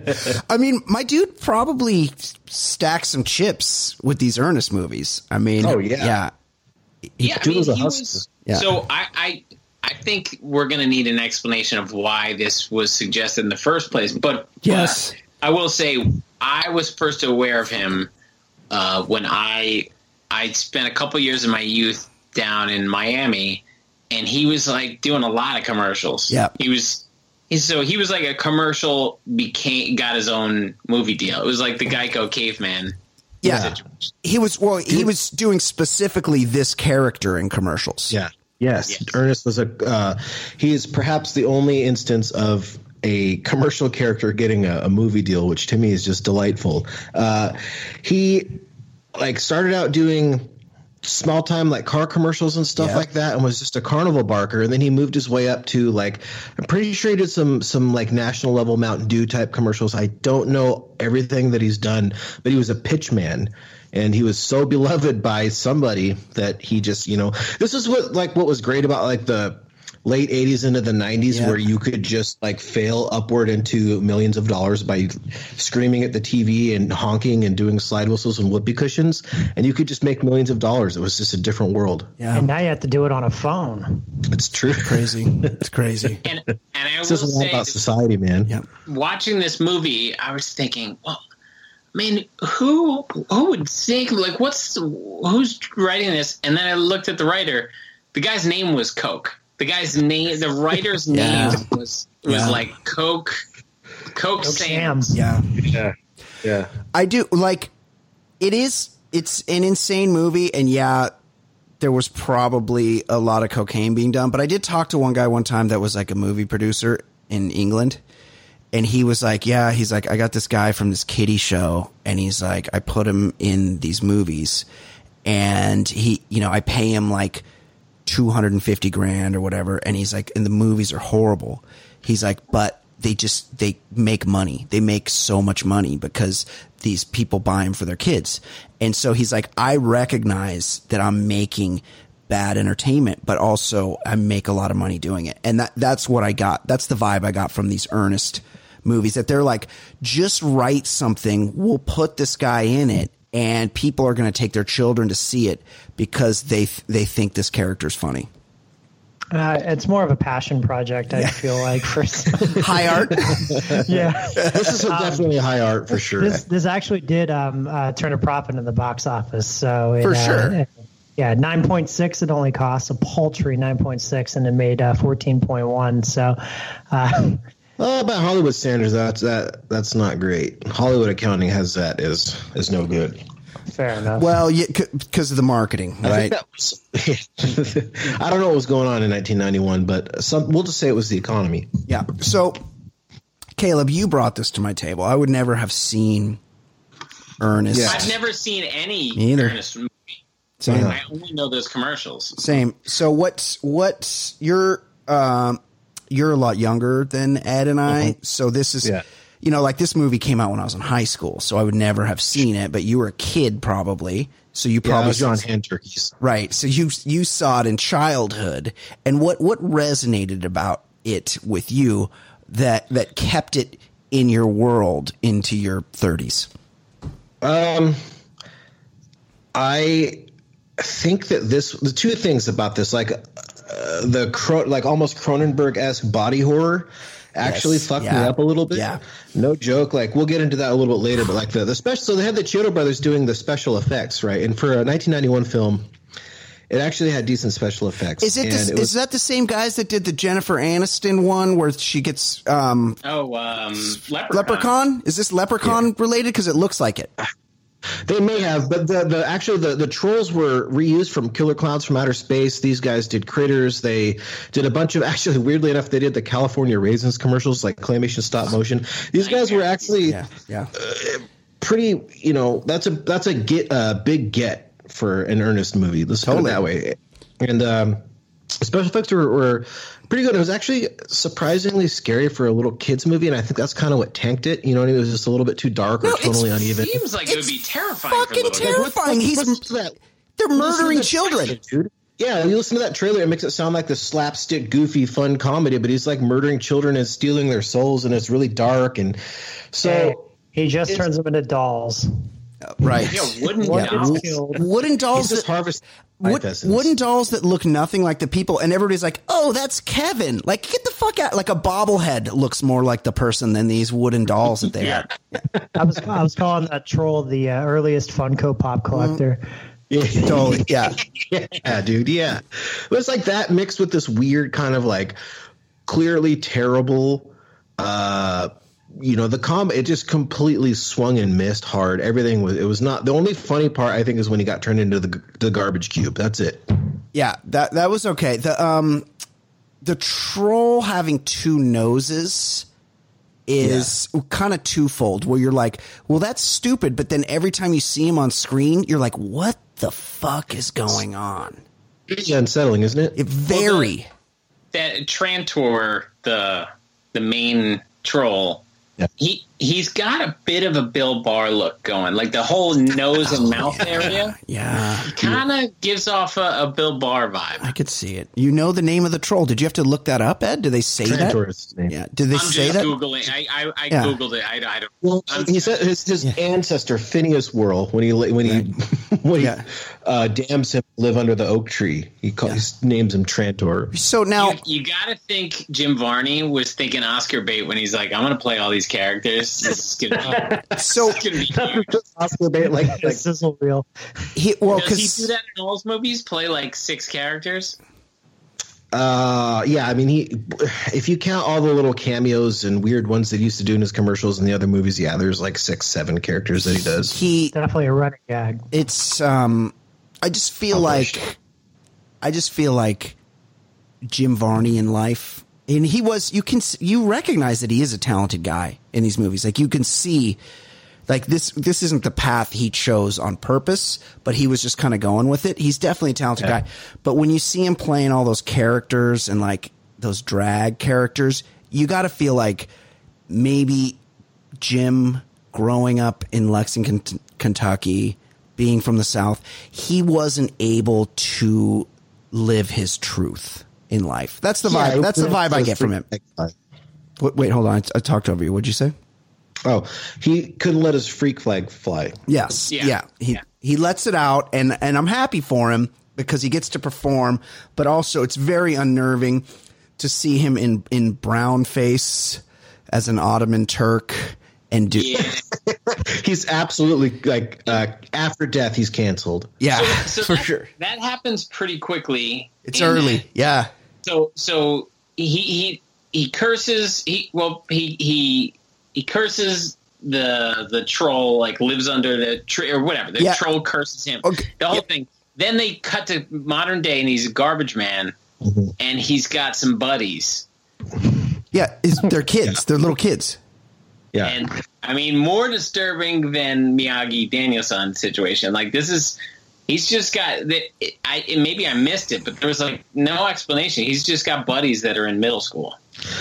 I mean, my dude probably stacked some chips with these Ernest movies. I mean, oh yeah, yeah. He, yeah, I mean, was a he hustler. was, Yeah. So I, I, I think we're going to need an explanation of why this was suggested in the first place. But Yes. but I will say I was first aware of him uh, when I I spent a couple years of my youth down in Miami, and he was like doing a lot of commercials. Yeah, he was. He, so he was like a commercial became got his own movie deal. It was like the Geico caveman. Yeah, he was. Well, he was doing specifically this character in commercials. Yeah. Yes. yes. Ernest was a. Uh, he is perhaps the only instance of a commercial character getting a, a movie deal, which to me is just delightful. Uh, he like started out doing small time like car commercials and stuff yep. like that, and was just a carnival barker. And then he moved his way up to like, I'm pretty sure he did some some like national level Mountain Dew type commercials. I don't know everything that he's done, but he was a pitch man. And he was so beloved by somebody that he just, you know, this is what like what was great about like the late eighties into the nineties, yeah. where you could just like fail upward into millions of dollars by screaming at the T V and honking and doing slide whistles and whoopee cushions. And you could just make millions of dollars. It was just a different world. Yeah. And now you have to do it on a phone. It's true. It's crazy. It's crazy. And, and I it's will just a lot say about society, man. Yeah. Watching this movie, I was thinking, well, man, who who would think like what's who's writing this? And then I looked at the writer. The guy's name was Coke. The guy's name, the writer's yeah. name was was yeah. like Coke, Coke, Coke Sam's. Sam's. Yeah, yeah, yeah. I do like. It is. It's an insane movie, and yeah, there was probably a lot of cocaine being done. But I did talk to one guy one time that was like a movie producer in England. And he was like, yeah, he's like, I got this guy from this kiddie show. And he's like, I put him in these movies. And he, you know, I pay him like two hundred fifty grand or whatever. And he's like, and the movies are horrible. He's like, but they just, they make money. They make so much money because these people buy them for their kids. And so he's like, I recognize that I'm making bad entertainment, but also I make a lot of money doing it. And that that's what I got. That's the vibe I got from these Ernest movies, that they're like, just write something. We'll put this guy in it and people are going to take their children to see it because they, th- they think this character's funny. Uh, it's more of a passion project, I yeah. feel like. For high art. Yeah. This is a, definitely um, high art for sure. This, this actually did um, uh, turn a profit in the box office. So it, For uh, sure. It, Yeah, nine point six it only cost, a paltry nine point six, and it made uh, fourteen point one. So, uh, well, by Hollywood standards, that's that that's not great. Hollywood accounting has that is is no good. Fair enough. Well, yeah, because of the marketing, right? I, was, I don't know what was going on in nineteen ninety-one, but some, we'll just say it was the economy. Yeah. So, Caleb, you brought this to my table. I would never have seen Ernest. Yeah. I've never seen any Me either. Ernest movie. Same. I only know those commercials. Same. So what's what's you're um you're a lot younger than Ed and I. Mm-hmm. So this is yeah. you know, like this movie came out when I was in high school, so I would never have seen it, but you were a kid probably. So you probably yeah, I was on hand turkeys. Right. So you you saw it in childhood. And what what resonated about it with you that that kept it in your world into your thirties? Um I I think that this the two things about this, like uh, the Cro- like almost Cronenberg-esque body horror, actually yes, fucked yeah, me up a little bit. Yeah, no joke. Like we'll get into that a little bit later, but like the the special. So they had the Chiodo brothers doing the special effects, right? And for a nineteen ninety-one film, it actually had decent special effects. Is it, this, it was, is that the same guys that did the Jennifer Aniston one where she gets um oh um Leprechaun? Leprechaun? Is this Leprechaun yeah. related? Because it looks like it. They may have, but the, the actually the, the trolls were reused from Killer Clowns from Outer Space. These guys did Critters. They did a bunch of actually weirdly enough they did the California Raisins commercials, like claymation stop motion. These guys were actually Yeah, yeah. Uh, pretty. You know, that's a that's a get a uh, big get for an Ernest movie. Let's Totally. put it that way. And um, special effects were, were pretty good. It was actually surprisingly scary for a little kids movie, and I think that's kind of what tanked it. You know what I mean? It was just a little bit too dark or No, totally it's- uneven. Seems like it would be terrifying for Fucking little kids. terrifying. He's Listen to that. they're Listen to murdering that children. trailer, dude. Yeah, you listen to that trailer, it makes it sound like the slapstick, goofy, fun comedy, but he's like murdering children and stealing their souls, and it's really dark. And so Hey, he just it's- turns them into dolls. Right. Yeah, wooden One dolls. gets killed. Wooden dolls he's just that harvesting wood, life essence. wooden dolls that look nothing like the people, and everybody's like, "Oh, that's Kevin!" Like, get the fuck out! Like a bobblehead looks more like the person than these wooden dolls that they had. I was I was calling that troll the uh, earliest Funko Pop collector. Yeah. Totally, yeah. Yeah, dude. Yeah, but it's like that mixed with this weird kind of like clearly terrible. Uh, you know, the com it just completely swung and missed hard. Everything was it was not the only funny part. I think is when he got turned into the the garbage cube. That's it. Yeah, that that was okay. The um, the troll having two noses is kind of twofold. Where you're like, well, that's stupid, but then every time you see him on screen, you're like, what the fuck is going on? It's unsettling, isn't it? It very. That Trantor, the the main troll, Yeah. he he's got a bit of a Bill Barr look going. Like the whole nose and mouth area Yeah, kind of gives off a, a Bill Barr vibe. I could see it. You know the name of the troll? Did you have to look that up, Ed? Did they say Trantor that? is his name. Yeah. Did they I'm say just that? googling. I I, I Yeah. googled it. I, I don't. Well, I'm- he said his his ancestor Phineas Whirl when he when he when he Yeah. uh, damns him to live under the oak tree. He, calls, he names him Trantor. So now, You, you gotta think Jim Varney was thinking Oscar bait when he's like, "I'm gonna play all these characters. This is gonna be, so this is gonna be huge." Oscar bait, like, like The sizzle reel. he well Does he because do that in all his movies? Play like six characters? uh yeah. I mean, he if you count all the little cameos and weird ones that he used to do in his commercials and the other movies, yeah, there's like six, seven characters that he does. he Definitely a running gag. it's um I just feel like I just feel like Jim Varney in life, and he was you can you recognize that he is a talented guy in these movies. Like you can see like this this isn't the path he chose on purpose, but he was just kind of going with it. He's definitely a talented Yeah. guy. But when you see him playing all those characters and like those drag characters, you got to feel like maybe Jim growing up in Lexington, Kentucky, being from the South, he wasn't able to live his truth in life. That's the vibe. Yeah, That's the vibe I get from him. him. Wait, wait hold on. I, I talked over you. What'd you say? Oh, he couldn't let his freak flag fly. Yes. Yeah. Yeah. He Yeah. he lets it out, and and I'm happy for him because he gets to perform. But also, it's very unnerving to see him in in brown face as an Ottoman Turk and do. Yeah. He's absolutely like uh, after death, he's canceled. Yeah, So for that, sure. that happens pretty quickly. It's in early. that- Yeah. So so he he he curses. He well he he he curses the the troll, like lives under the tree or whatever. The Yeah. troll curses him. Okay. The whole Yeah. thing. Then they cut to modern day, and he's a garbage man, Mm-hmm. and he's got some buddies. Yeah. It's, they're kids. They're little kids. Yeah. And I mean, more disturbing than Miyagi Danielson situation. Like this is, he's just got. The, I maybe I missed it, but there was like no explanation. He's just got buddies that are in middle school.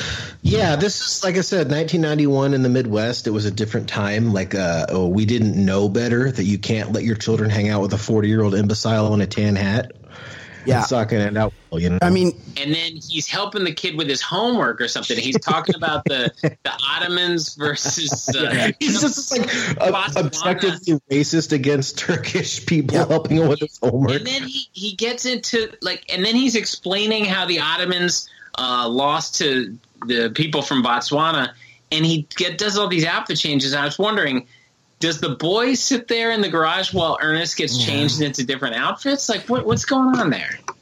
Yeah, this is like I said, nineteen ninety-one in the Midwest. It was a different time. Like, uh, oh, we didn't know better that you can't let your children hang out with a forty-year-old imbecile in a tan hat. Yeah. It's not going to end out well, you know. I mean, And then he's helping the kid with his homework or something. He's talking about the the Ottomans versus. Uh, he's just like uh, Botswana. objectively racist against Turkish people Yeah. helping him with his homework. And then he, he gets into like, and then he's explaining how the Ottomans uh, lost to the people from Botswana, and he get, does all these outfit changes. I was wondering, does the boy sit there in the garage while Ernest gets changed into different outfits? Like, what what's going on there?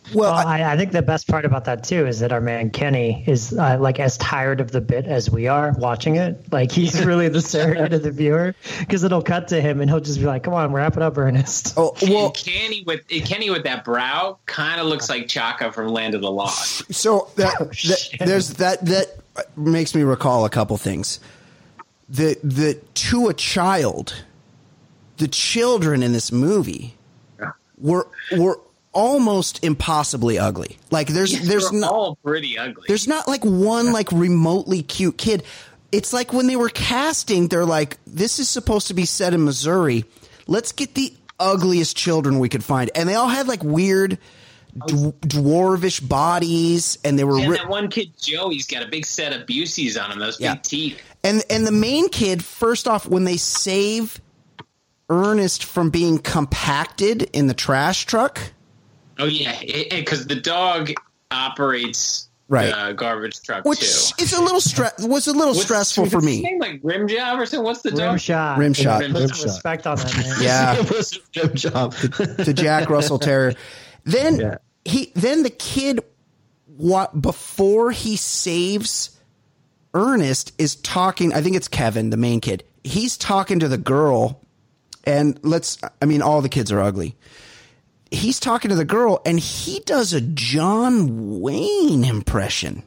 Well, well I, I think the best part about that too is that our man Kenny is uh, like as tired of the bit as we are watching it. Like he's really the surrogate of the viewer because it'll cut to him and he'll just be like, "Come on, wrap it up, Ernest." Oh well, and Kenny with Kenny with that brow kind of looks like Chaka from Land of the Lost. So that, oh, that there's that that makes me recall a couple things. The the to a child, the children in this movie were were. almost impossibly ugly. Like there's yeah, there's not all pretty ugly. There's not like one like remotely cute kid. It's like when they were casting, they're like, this is supposed to be set in Missouri. Let's get the ugliest children we could find, and they all had like weird d- dwarvish bodies, and they were. And ri- that one kid, Joe, he's got a big set of Buseys on him. Those yeah. big teeth. And and the main kid, first off, when they save Ernest from being compacted in the trash truck. Oh yeah, because the dog operates right. the garbage truck Which too. It's a little stre- was a little What's, stressful for me. His name like Rimjob or something? What's the dog? Rimshot. Rimshot. Rim Rim respect on that name. Yeah, Rimjob. The Jack Russell Terrier. Then yeah. he then the kid what before he saves Ernest is talking. I think it's Kevin, the main kid. He's talking to the girl, and let's. I mean, all the kids are ugly. He's talking to the girl, and he does a John Wayne impression.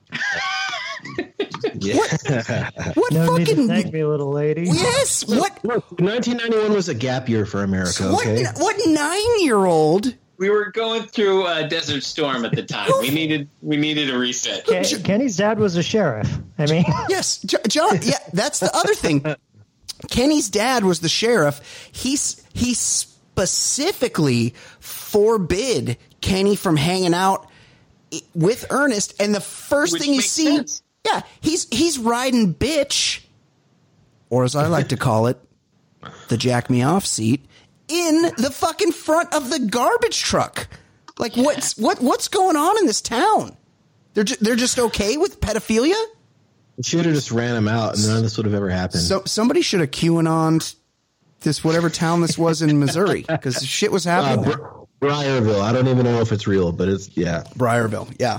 yeah. What, what no fucking? Need to thank me, little lady. Yes. What? Look, nineteen ninety-one was a gap year for America. What? Okay. What nine-year-old? We were going through a Desert Storm at the time. We needed we needed a reset. Ken, Kenny's dad was a sheriff. I mean, yes, John. Yeah, that's the other thing. Kenny's dad was the sheriff. He's he specifically forbid Kenny from hanging out with Ernest, and the first Which thing you see, sense. yeah, he's he's riding bitch, or as I like to call it, the jack me off seat in the fucking front of the garbage truck. Like what's what what's going on in this town? They're ju- they're just okay with pedophilia. Should have just ran him out, and none of this would have ever happened. So somebody should have QAnoned this whatever town this was in Missouri because shit was happening. Uh, Bri- Briarville. I don't even know if it's real, but it's yeah. Briarville. Yeah.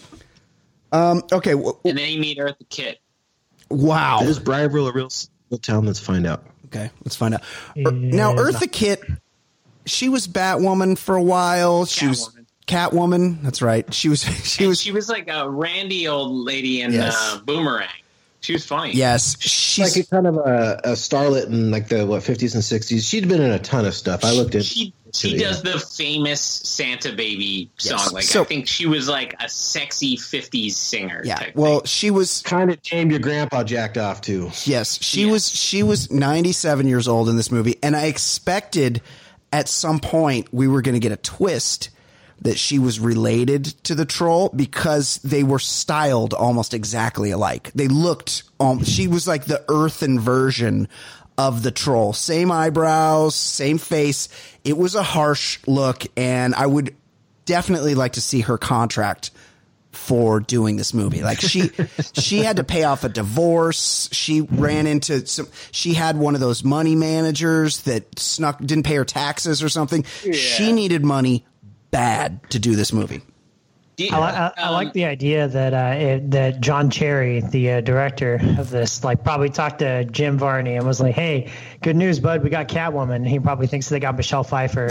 Um. Okay. W- And then you meet Eartha Kitt. Wow. Is Briarville a real, real town? Let's find out. Okay. Let's find out. Er, now, Eartha Kitt, she was Batwoman for a while. She Catwoman. was Catwoman. That's right. She was. She And was. she was like a randy old lady in Yes. uh, Boomerang. She was funny. Yes. She's like a kind of a, a starlet in like the what fifties and sixties. She'd been in a ton of stuff. I looked at. She she does the famous Santa Baby song. Yes. Like So- I think she was like a sexy fifties singer. Yeah. type Well, thing. she was. kind of tamed your grandpa jacked off too. Yes, she Yeah. was. She was ninety-seven years old in this movie, and I expected at some point we were going to get a twist that she was related to the troll because they were styled almost exactly alike. They looked. Um, she was like the earthen version of the troll. Same eyebrows, same face. It was a harsh look, and I would definitely like to see her contract for doing this movie. Like she, she had to pay off a divorce. She ran into some, she had one of those money managers that snuck, didn't pay her taxes or something. Yeah. She needed money bad to do this movie. Do- I, li- I, I um, like the idea that uh, it, that John Cherry, the uh, director of this, like probably talked to Jim Varney and was like, "Hey, good news, bud. We got Catwoman." And he probably thinks they got Michelle Pfeiffer.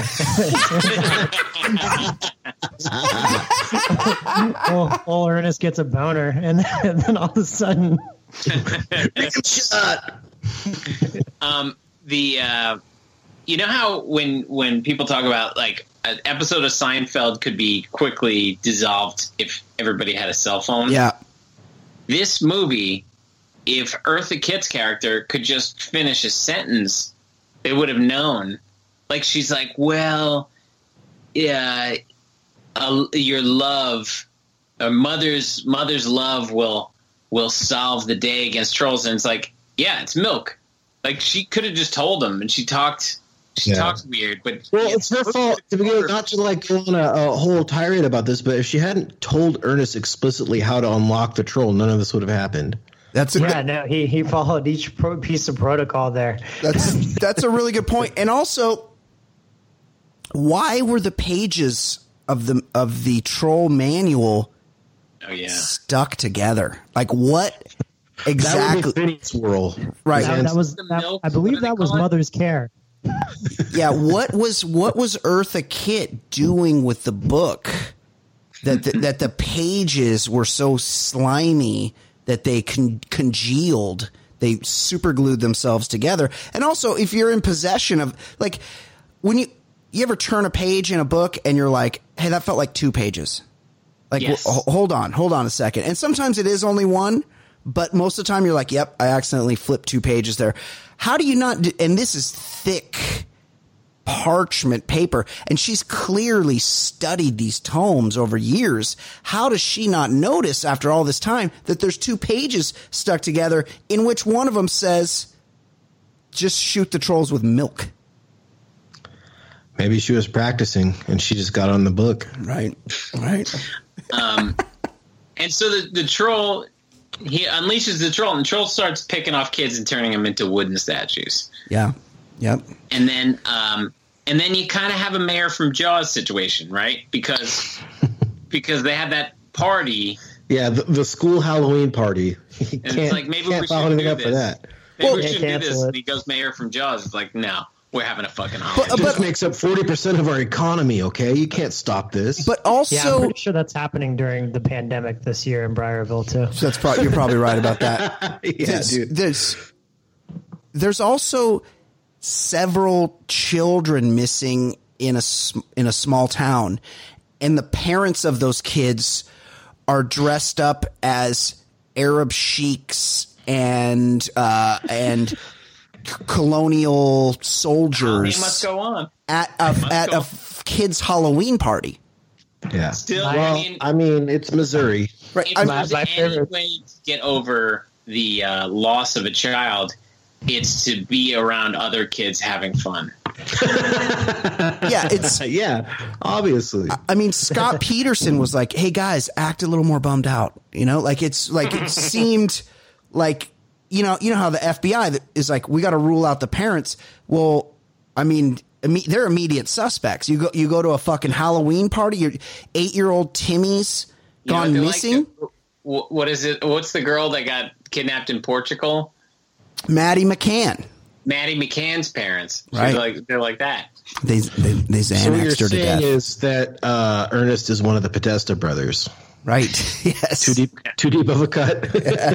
well, well, Ernest gets a boner, and then, and then all of a sudden, Shut. um, the uh, you know how when when people talk about like an episode of Seinfeld could be quickly dissolved if everybody had a cell phone. Yeah. This movie, if Eartha Kitt's character could just finish a sentence, they would have known. Like she's like, well, yeah, uh, your love, or mother's mother's love will will solve the day against trolls, and it's like, yeah, it's milk. Like she could have just told him, and she talked. She Yeah. talks weird, but Well, it's her fault to begin with, not to like go on a, a whole tirade about this, but if she hadn't told Ernest explicitly how to unlock the troll, none of this would have happened. That's a yeah, good, no, he he followed each pro- piece of protocol there. that's, that's a really good point. And also, why were the pages of the of the troll manual Oh yeah, stuck together. Like what exactly? That would be Phineas Whirl, right? That, that was, that, I believe that was Mother's Care. Yeah, what was what was Eartha Kitt doing with the book that the, that the pages were so slimy that they con- congealed, they superglued themselves together? And also, if you're in possession of, like, when you you ever turn a page in a book and you're like, hey, that felt like two pages. Like, yes. w- hold on, hold on a second. And sometimes it is only one, but most of the time you're like, yep, I accidentally flipped two pages there. How do you not do, and this is thick parchment paper, and she's clearly studied these tomes over years. How does she not notice after all this time that there's two pages stuck together in which one of them says, just shoot the trolls with milk? Maybe she was practicing and she just got on the book. Right, right. um, and so the, the troll, he unleashes the troll, and the troll starts picking off kids and turning them into wooden statues. Yeah. Yep. And then, um, and then you kind of have a Mayor from Jaws situation, right? Because because they had that party. Yeah, the, the school Halloween party. You And can't, it's like, maybe can't we follow should anything do up this. for that. Maybe Well, we yeah, should do cancel this. it. And he goes, Mayor from Jaws. It's like, no, we're having a fucking holiday. But, It just but, makes up forty percent of our economy, okay? You can't stop this. but Yeah, I'm also, pretty sure that's happening during the pandemic this year in Briarville too. that's probably, you're probably right about that. yeah, there's, dude. there's there's also several children missing in a sm- in a small town, and the parents of those kids are dressed up as Arab sheiks and uh, and c- colonial soldiers They must go on. at a, must at go. a f- kid's Halloween party. Yeah. Still, Well, I mean, I mean, it's Missouri. Right. if I- there's my any favorite- way to get over the uh, loss of a child, it's to be around other kids having fun. yeah, it's yeah, obviously. I mean, Scott Peterson was like, "Hey guys, act a little more bummed out." You know, like it's like it seemed like you know, you know how the F B I is like, we got to rule out the parents. Well, I mean, imme- they're immediate suspects. You go, you go to a fucking Halloween party. Your eight-year-old Timmy's You know, gone they're missing. Like, wh- what is it? What's the girl that got kidnapped in Portugal? Maddie McCann. Maddie McCann's parents. She's Right. Like they're like that. They they they So what you're Xanaxed her to saying death. is that uh, Ernest is one of the Podesta brothers. Right. Yes. Too deep, too deep of a cut.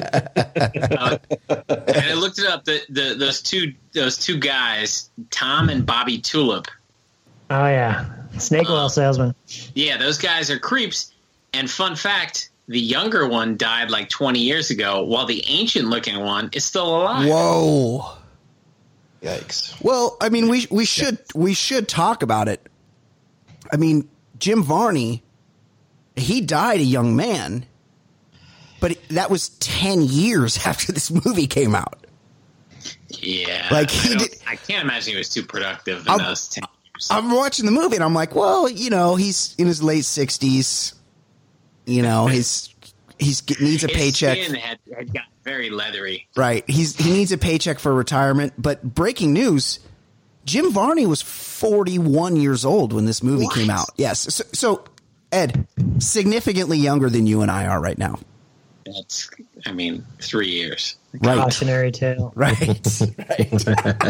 Uh, and I looked it up. The, the those two those two guys, Tom and Bobby Tulip. Oh yeah, snake oil salesman. Yeah, those guys are creeps. And fun fact, the younger one died like twenty years ago, while the ancient looking one is still alive. Whoa. Yikes. Well, I mean, we we should we should talk about it. I mean, Jim Varney, he died a young man, but that was ten years after this movie came out. Yeah, Like, I, he don't- did- I can't imagine he was too productive in I'm- those ten years. I'm watching the movie and I'm like, well, you know, he's in his late sixties. You know, he's he's needs a His paycheck. skin had, had gotten very leathery. Right. He's he needs a paycheck for retirement. But breaking news, Jim Varney was forty-one years old when this movie What? came out. Yes. So, so, Ed, significantly younger than you and I are right now. That's, I mean, three years. Right. Cautionary tale. Right. Right.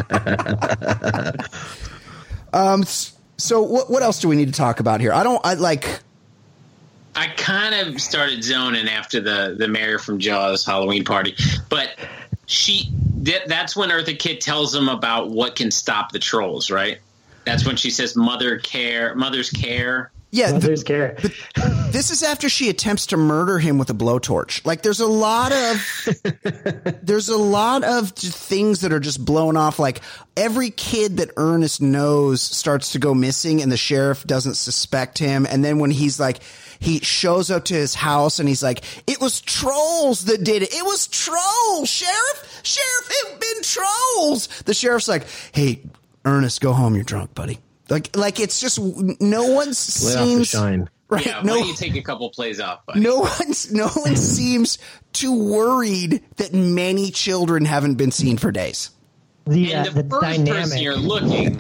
um. s- So what what else do we need to talk about here? I don't. I like. I kind of started zoning after the the Mayor from Jaws Halloween party, but she that, that's when Eartha Kitt tells them about what can stop the trolls, right? That's when she says mother care, mother's care. Yeah. th- Mother's care. This is after she attempts to murder him with a blowtorch. Like, there's a lot of, there's a lot of j- things that are just blown off. Like, every kid that Ernest knows starts to go missing and the sheriff doesn't suspect him. And then when he's like, he shows up to his house and he's like, it was trolls that did it. It was trolls, sheriff, sheriff, it been trolls. The sheriff's like, hey, Ernest, go home. You're drunk, buddy. Like, like it's just, no one Lay off the seems shine. right. Yeah, no, why don't you take a couple plays off, buddy? no one's no one seems too worried that many children haven't been seen for days. The, uh, And the, the first person dynamic. you're looking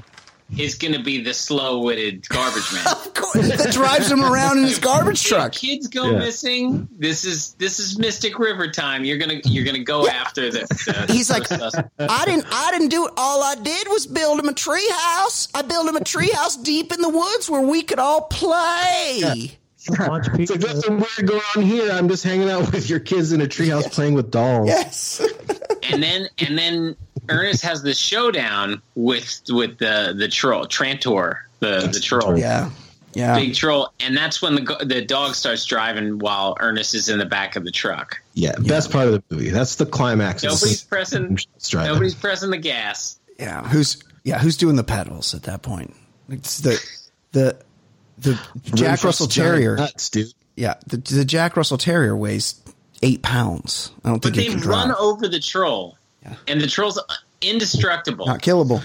is going to be the slow-witted garbage man. Of course, that drives him around in his garbage truck. If kids go Yeah. missing. This is this is Mystic River time. You're gonna you're gonna go Yeah. after the. the He's like, the- I didn't, I didn't do it. All I did was build him a tree house. I built him a tree house deep in the woods where we could all play. Launch It's like, pizza. there's some weird going on here. I'm just hanging out with your kids in a treehouse playing with dolls. Yes. and then and then Ernest has the showdown with with the the troll Trantor, the the troll. Yeah. Yeah. Big troll, and that's when the go- the dog starts driving while Ernest is in the back of the truck. Yeah, best part of the movie. That's the climax. Nobody's pressing. It's driving. Nobody's pressing the gas. Yeah. Who's, yeah. Who's doing the pedals at that point? It's the, the, the Jack Russell Terrier. Nuts, dude. Yeah. The, the Jack Russell Terrier weighs eight pounds. I don't But think he they can run drive. over the troll, Yeah. and the troll's indestructible. Not killable.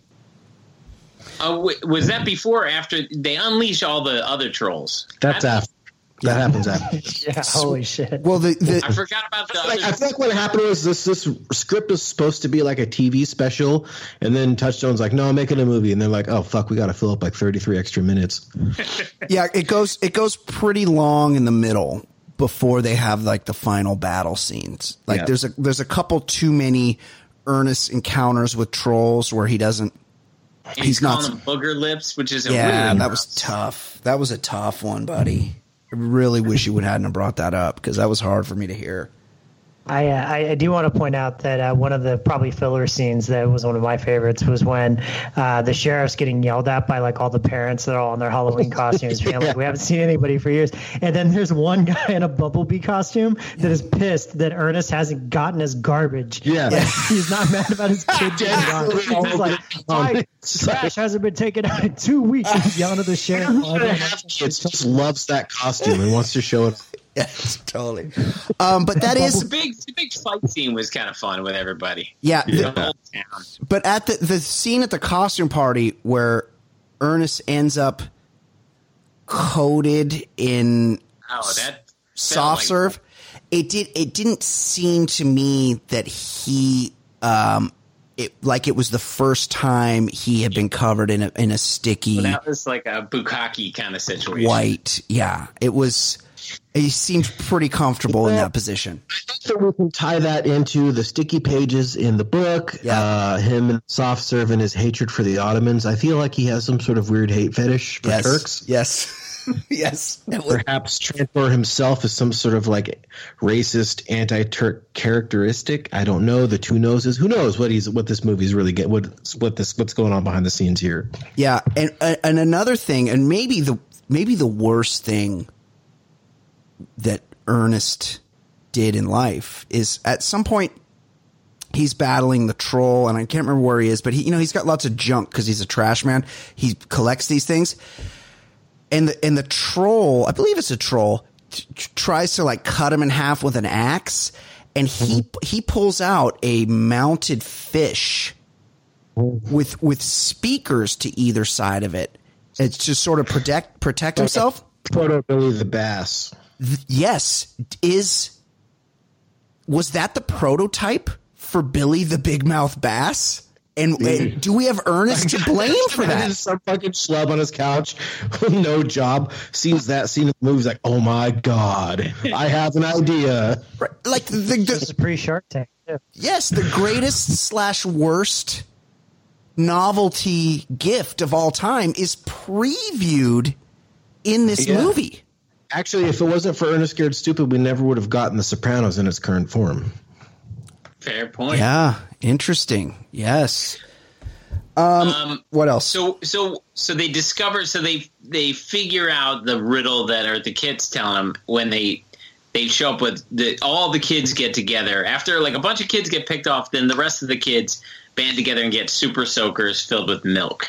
Uh, w- was that before or after they unleash all the other trolls? That's after. That happens after. Yeah, holy shit. Well, the, the I forgot about the Like, I other. feel like what happened was this this script was supposed to be like a T V special, and then Touchstone's like, no, I'm making a movie, and they're like, oh fuck, we got to fill up like thirty-three extra minutes. yeah, it goes, it goes pretty long in the middle before they have like the final battle scenes. Like Yeah. there's a, there's a couple too many Ernest encounters with trolls where he doesn't, And he's not- calling them booger lips, which is a yeah, really that was tough. That was a tough one, buddy. I really wish you would hadn't have brought that up because that was hard for me to hear. I, uh, I I do want to point out that uh, one of the probably filler scenes that was one of my favorites was when uh, the sheriff's getting yelled at by like all the parents that are all in their Halloween costumes. Being like, we haven't seen anybody for years. And then there's one guy in a Bumblebee costume that is pissed that Ernest hasn't gotten his garbage. Yeah. And he's not mad about his kid being gone. He's like, my trash hasn't been taken out in two weeks. He's yelling at the sheriff. Kids just loves that costume and wants to show it. Yes, totally. Um, but that is the big the big fight scene was kind of fun with everybody. yeah. The the- whole town. But at the the scene at the costume party where Ernest ends up coated in Oh, that soft like- serve, it did it didn't seem to me that he um it like it was the first time he had been covered in a in a sticky Well, that was like a bukkake kind of situation. white. Yeah, it was. He seemed pretty comfortable in that position. So we can tie that into the sticky pages in the book. Yeah. Uh, him and soft serve and his hatred for the Ottomans. I feel like he has some sort of weird hate fetish for Yes, Turks. yes, yes. It was- Perhaps Trantor himself is some sort of like racist anti-Turk characteristic. I don't know. The two noses. Who knows what he's what this movie's really get what what this what's going on behind the scenes here. Yeah, and and another thing, and maybe the maybe the worst thing that Ernest did in life is at some point he's battling the troll, and I can't remember where he is, but he you know he's got lots of junk because he's a trash man. He collects these things, and the and the troll, I believe it's a troll, t- tries to like cut him in half with an axe, and he he pulls out a mounted fish with with speakers to either side of it. It's to sort of protect protect himself. Proto Billy the Bass. Th- yes, is was that the prototype for Billy the Big Mouth Bass? And, and do we have Ernest to blame for that? Some fucking schlub on his couch with no job sees that scene in the movie. He's like, "Oh my god, I have an idea." Right, like the, This is the pre Shark Tank. Yeah. yes, the greatest slash worst novelty gift of all time is previewed in this Yeah. movie. Actually, if it wasn't for Ernest Scared Stupid, we never would have gotten The Sopranos in its current form. Fair point. Yeah, interesting. Yes. Um, Um, what else? So so so they discover so they they figure out the riddle that are the kids telling them when they they show up with the all the kids get together after like a bunch of kids get picked off, then the rest of the kids band together and get super soakers filled with milk.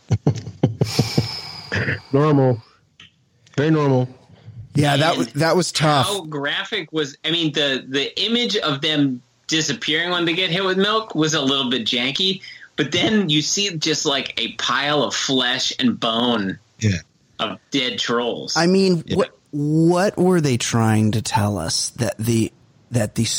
Normal, very normal. Yeah, that was that was tough. How graphic was I mean the the image of them disappearing when they get hit with milk was a little bit janky, but then you see just like a pile of flesh and bone Yeah. of dead trolls. I mean, what what were they trying to tell us that the that the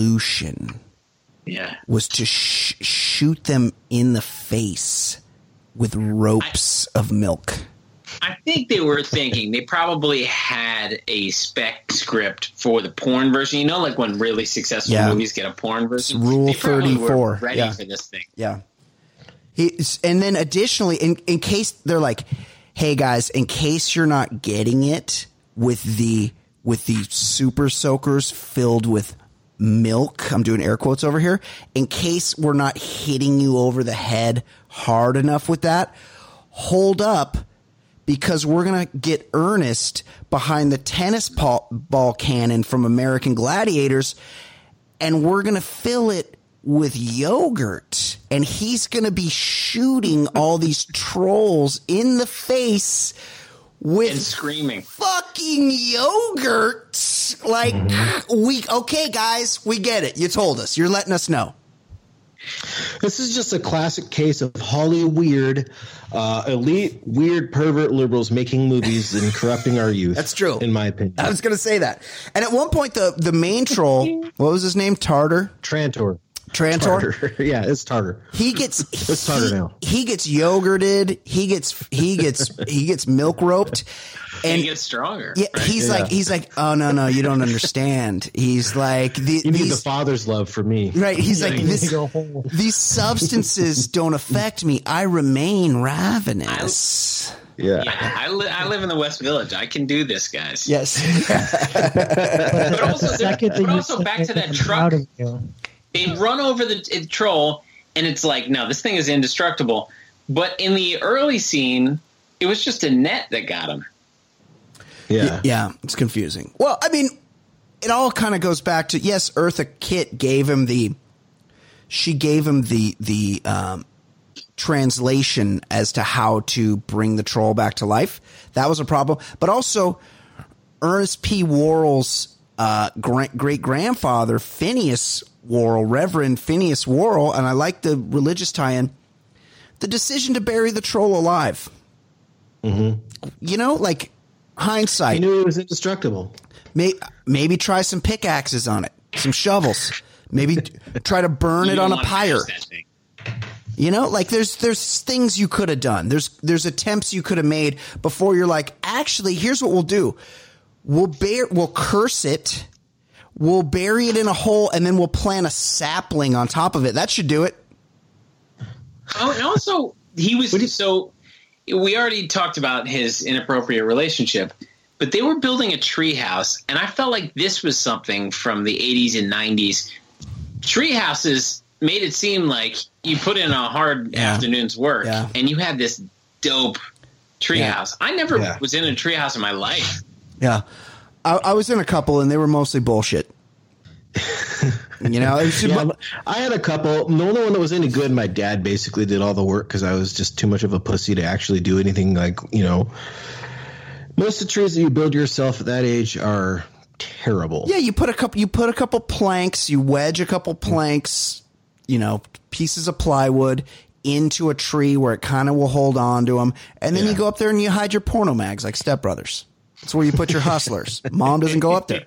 solution yeah. was to sh- shoot them in the face with ropes of milk. I think they were thinking they probably had a spec script for the porn version. You know, like when really successful Yeah. movies get a porn version. It's Rule They probably were thirty-four. ready Yeah. for this thing. Yeah. He, and then additionally, in, in case they're like, hey guys, in case you're not getting it with the with the super soakers filled with milk, I'm doing air quotes over here, in case we're not hitting you over the head hard enough with that, hold up, because we're going to get Ernest behind the tennis ball, ball cannon from American Gladiators, and we're going to fill it with yogurt, and he's going to be shooting all these trolls in the face with And screaming. fucking yogurt. Like, we, okay, guys, we get it. You told us. You're letting us know. This is just a classic case of Holly weird, uh, elite, weird, pervert liberals making movies and corrupting our youth. That's true. In my opinion. I was going to say that. And at one point, the, the main troll, what was his name? Tartar? Trantor. Trantor? Tartar. Yeah, it's Tartar. He gets It's Tartar he, now. he gets yogurted. He gets he gets he gets milk roped, And and it gets stronger. yeah, right? he's Yeah. like he's like, oh no no, you don't understand. He's like the, You need the these father's love for me. right. He's like You need this, to go home. these substances don't affect me. I remain ravenous. Yeah. Yeah, I, li- I live in the West Village. I can do this, guys. Yes. But also, there- Second that but you also said back to that I'm truck. proud of you. They run over the t- troll, and it's like, no, this thing is indestructible. But in the early scene, it was just a net that got him. Yeah. Yeah, it's confusing. Well, I mean, it all kind of goes back to, yes, Eartha Kitt gave him the, she gave him the, the, um, translation as to how to bring the troll back to life. That was a problem. But also, Ernest P. Worrell's, uh, great great grandfather, Phineas Worrell, Reverend Phineas Worrell, and I like the religious tie in, the decision to bury the troll alive. Mm-hmm. You know, like, hindsight. He knew he was indestructible. May, maybe try some pickaxes on it, some shovels. Maybe try to burn You it don't on a wanna pyre. mash that thing. You know, like there's there's things you could have done. There's there's attempts you could have made before you're like, actually, here's what we'll do. We'll bear we'll curse it. We'll bury it in a hole, and then we'll plant a sapling on top of it. That should do it. Oh, and also, he was so. We already talked about his inappropriate relationship, but they were building a treehouse, and I felt like this was something from the eighties and nineties. Treehouses made it seem like you put in a hard Yeah. afternoon's work, Yeah. and you had this dope treehouse. I never Yeah. was in a treehouse in my life. Yeah, I, I was in a couple, and they were mostly bullshit. You know, it was just, Yeah, I had a couple. The only one that was any good, my dad basically did all the work because I was just too much of a pussy to actually do anything. Like, you know, most of the trees that you build yourself at that age are terrible. yeah, you put a couple, you put a couple planks, you wedge a couple planks, you know, pieces of plywood into a tree where it kind of will hold on to them, and then Yeah. you go up there and you hide your porno mags like Step Brothers. That's where you put your hustlers. Mom doesn't go up there.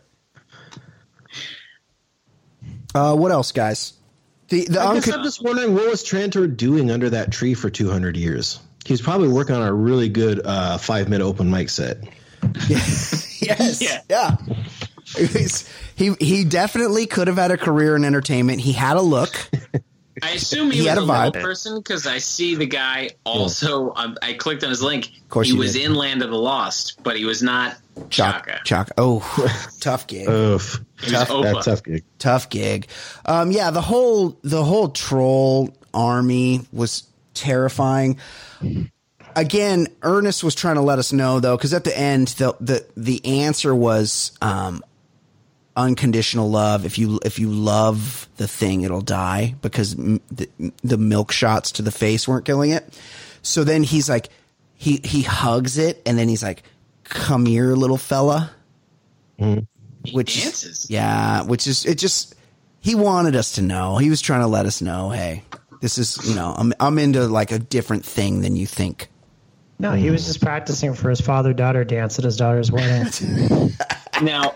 Uh, what else, guys? The the I guess unco- I'm just wondering, what was Trantor doing under that tree for two hundred years? He was probably working on a really good uh, five minute open mic set. yes, Yeah. yeah. He's- he he definitely could have had a career in entertainment. He had a look. I assume he, He was had a a little vibe. person because I see the guy also. Um, I clicked on his link. course he you was did. in Land of the Lost, but he was not Chaka. Chaka. Oh, tough gig. Oof. He was Opa. That's tough gig. Tough gig. Um, yeah, the whole the whole troll army was terrifying. Again, Ernest was trying to let us know though, because at the end the the the answer was um, unconditional love. If you if you love the thing, it'll die, because m- the, the milk shots to the face weren't killing it. So then he's like, he he hugs it, and then he's like, "Come here, little fella." He Which dances. yeah, which is it. Just he wanted us to know. He was trying to let us know, hey, this is, you know, I'm I'm into like a different thing than you think. No, he was just practicing for his father-daughter dance at his daughter's wedding. Now,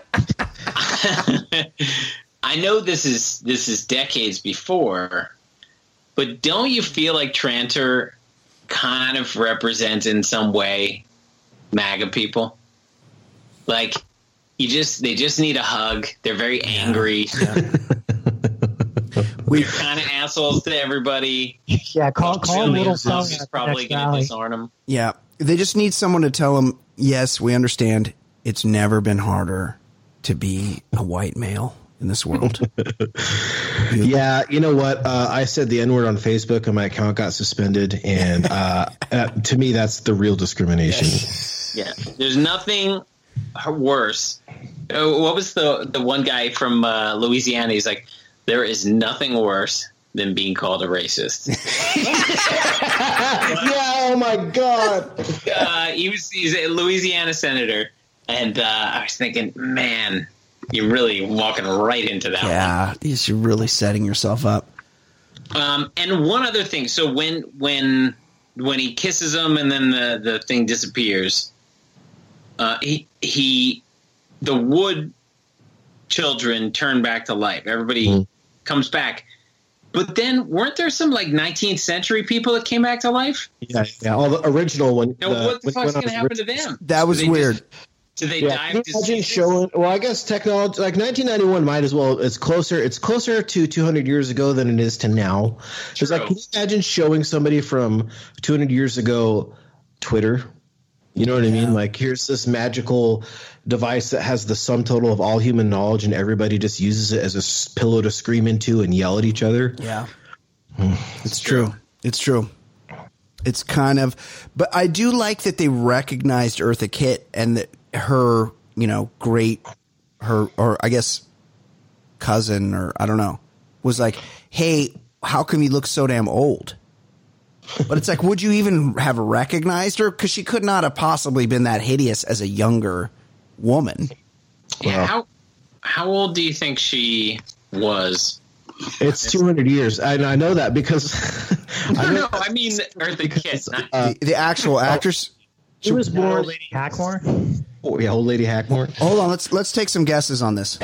I know this is this is decades before, but don't you feel like Trantor kind of represents in some way MAGA people. Like, you just they just need a hug. They're very angry. Yeah. We're kind of assholes to everybody. Yeah, call call a little song. Probably going to disarm them. Yeah, they just need someone to tell them, yes, we understand. It's never been harder to be a white male in this world. Yeah, you know what? Uh, I said the N-word on Facebook and my account got suspended. And uh, uh, to me, that's the real discrimination. Yeah, there's nothing worse. Oh, what was the, the one guy from uh, Louisiana? He's like, there is nothing worse than being called a racist. Yeah, oh my God. Uh, he was he's a Louisiana senator. And uh, I was thinking, man, you're really walking right into that yeah, one. Yeah, you're really setting yourself up. Um, and one other thing. So when when when he kisses him and then the, the thing disappears, uh, he he the Wood children turn back to life. Everybody mm-hmm. comes back. But then weren't there some like nineteenth century people that came back to life? Yeah, yeah. All the original one. Now, the, what the fuck's going to happen to them? That was weird. Just, do they yeah, dive can you imagine showing? Well, I guess technology, like nineteen ninety-one, might as well. It's closer. It's closer to two hundred years ago than it is to now. It's like, can you imagine showing somebody from two hundred years ago Twitter? You know what I mean? Like, here's this magical device that has the sum total of all human knowledge, and everybody just uses it as a pillow to scream into and yell at each other. Yeah, it's true. It's true. It's kind of, but I do like that they recognized Eartha Kitt and that her, you know, great, her, or I guess cousin, or I don't know, was like, hey, how come you look so damn old? But it's like, would you even have recognized her? Because she could not have possibly been that hideous as a younger woman. Yeah. Well, how how old do you think she was? It's two hundred years. I, I know that because no, I know, no, I mean Eartha Kitt, not, uh, the, the actual actress. She was born. Old Lady Hackmore. Oh yeah, Old Lady Hackmore. Hold on, let's let's take some guesses on this.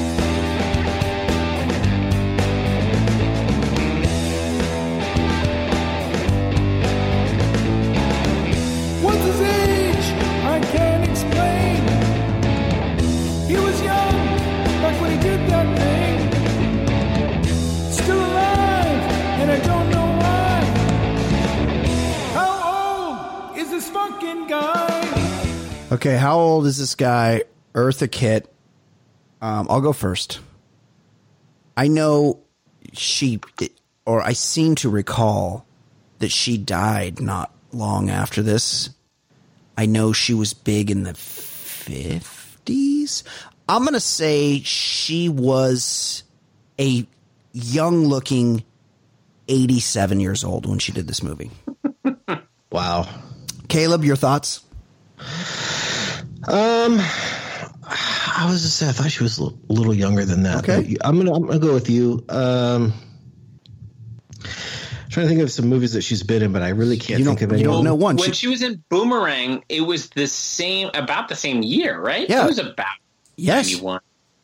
Okay, how old is this guy, Eartha Kitt? Um, I'll go first. I know she, or I seem to recall that she died not long after this. I know she was big in the fifties. I'm going to say she was a young-looking eighty-seven years old when she did this movie. Wow. Caleb, your thoughts? Um, I was just saying, I thought she was a little younger than that. Okay. I'm gonna I'm gonna go with you. Um, I'm trying to think of some movies that she's been in, but I really can't you think of any. You don't know one. When she, she was in Boomerang, it was the same, about the same year, right? Yeah. It was about yes. ninety-one.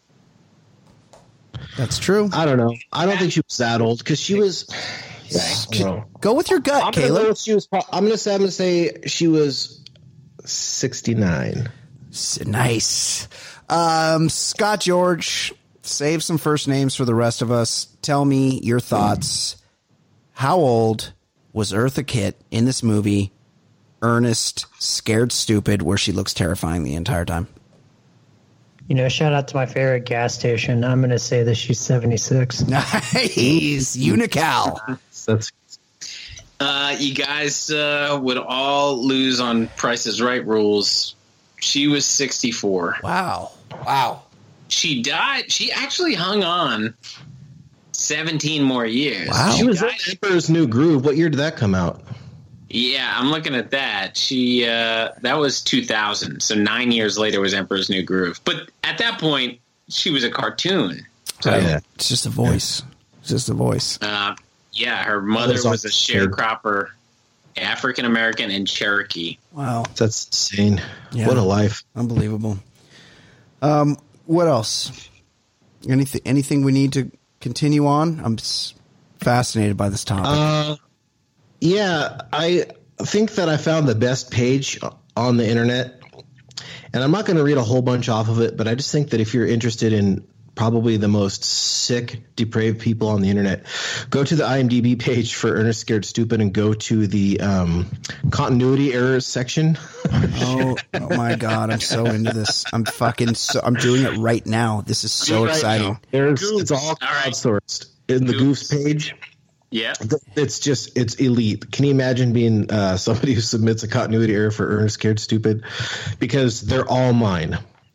That's true. I don't know. I don't think she was that old because she was. Yeah, go with your gut, I'm Caleb. Gonna go she was, I'm gonna say I'm gonna say she was sixty-nine. Nice. Um, Scott George, save some first names for the rest of us. Tell me your thoughts. How old was Eartha Kitt in this movie, Ernest Scared Stupid, where she looks terrifying the entire time? You know, shout out to my favorite gas station. I'm going to say that she's seventy-six. Nice. Unical. That's uh, you guys uh, would all lose on Price is Right rules. She was sixty-four. Wow. Wow. She died. She actually hung on seventeen more years. Wow. She was in Emperor's New Groove. What year did that come out? Yeah, I'm looking at that. She uh, that was two thousand. So nine years later was Emperor's New Groove. But at that point, she was a cartoon. So yeah. It's just a voice. It's just a voice. Uh, yeah, her mother was, was a sharecropper, African American and Cherokee. Wow, that's insane. Yeah. What a life! Unbelievable. Um, what else? Anything? Anything we need to continue on? I'm fascinated by this topic. Uh, yeah, I think that I found the best page on the internet, and I'm not going to read a whole bunch off of it, but I just think that if you're interested in probably the most sick, depraved people on the internet, go to the IMDb page for Ernest Scared Stupid and go to the um, continuity errors section. oh, oh my God, I'm so into this. I'm fucking so, I'm doing it right now. This is so right exciting. There's, it's all crowdsourced in the Goofs page. Yeah, it's just it's elite. Can you imagine being uh, somebody who submits a continuity error for Ernest Scared Stupid? Because they're all mine.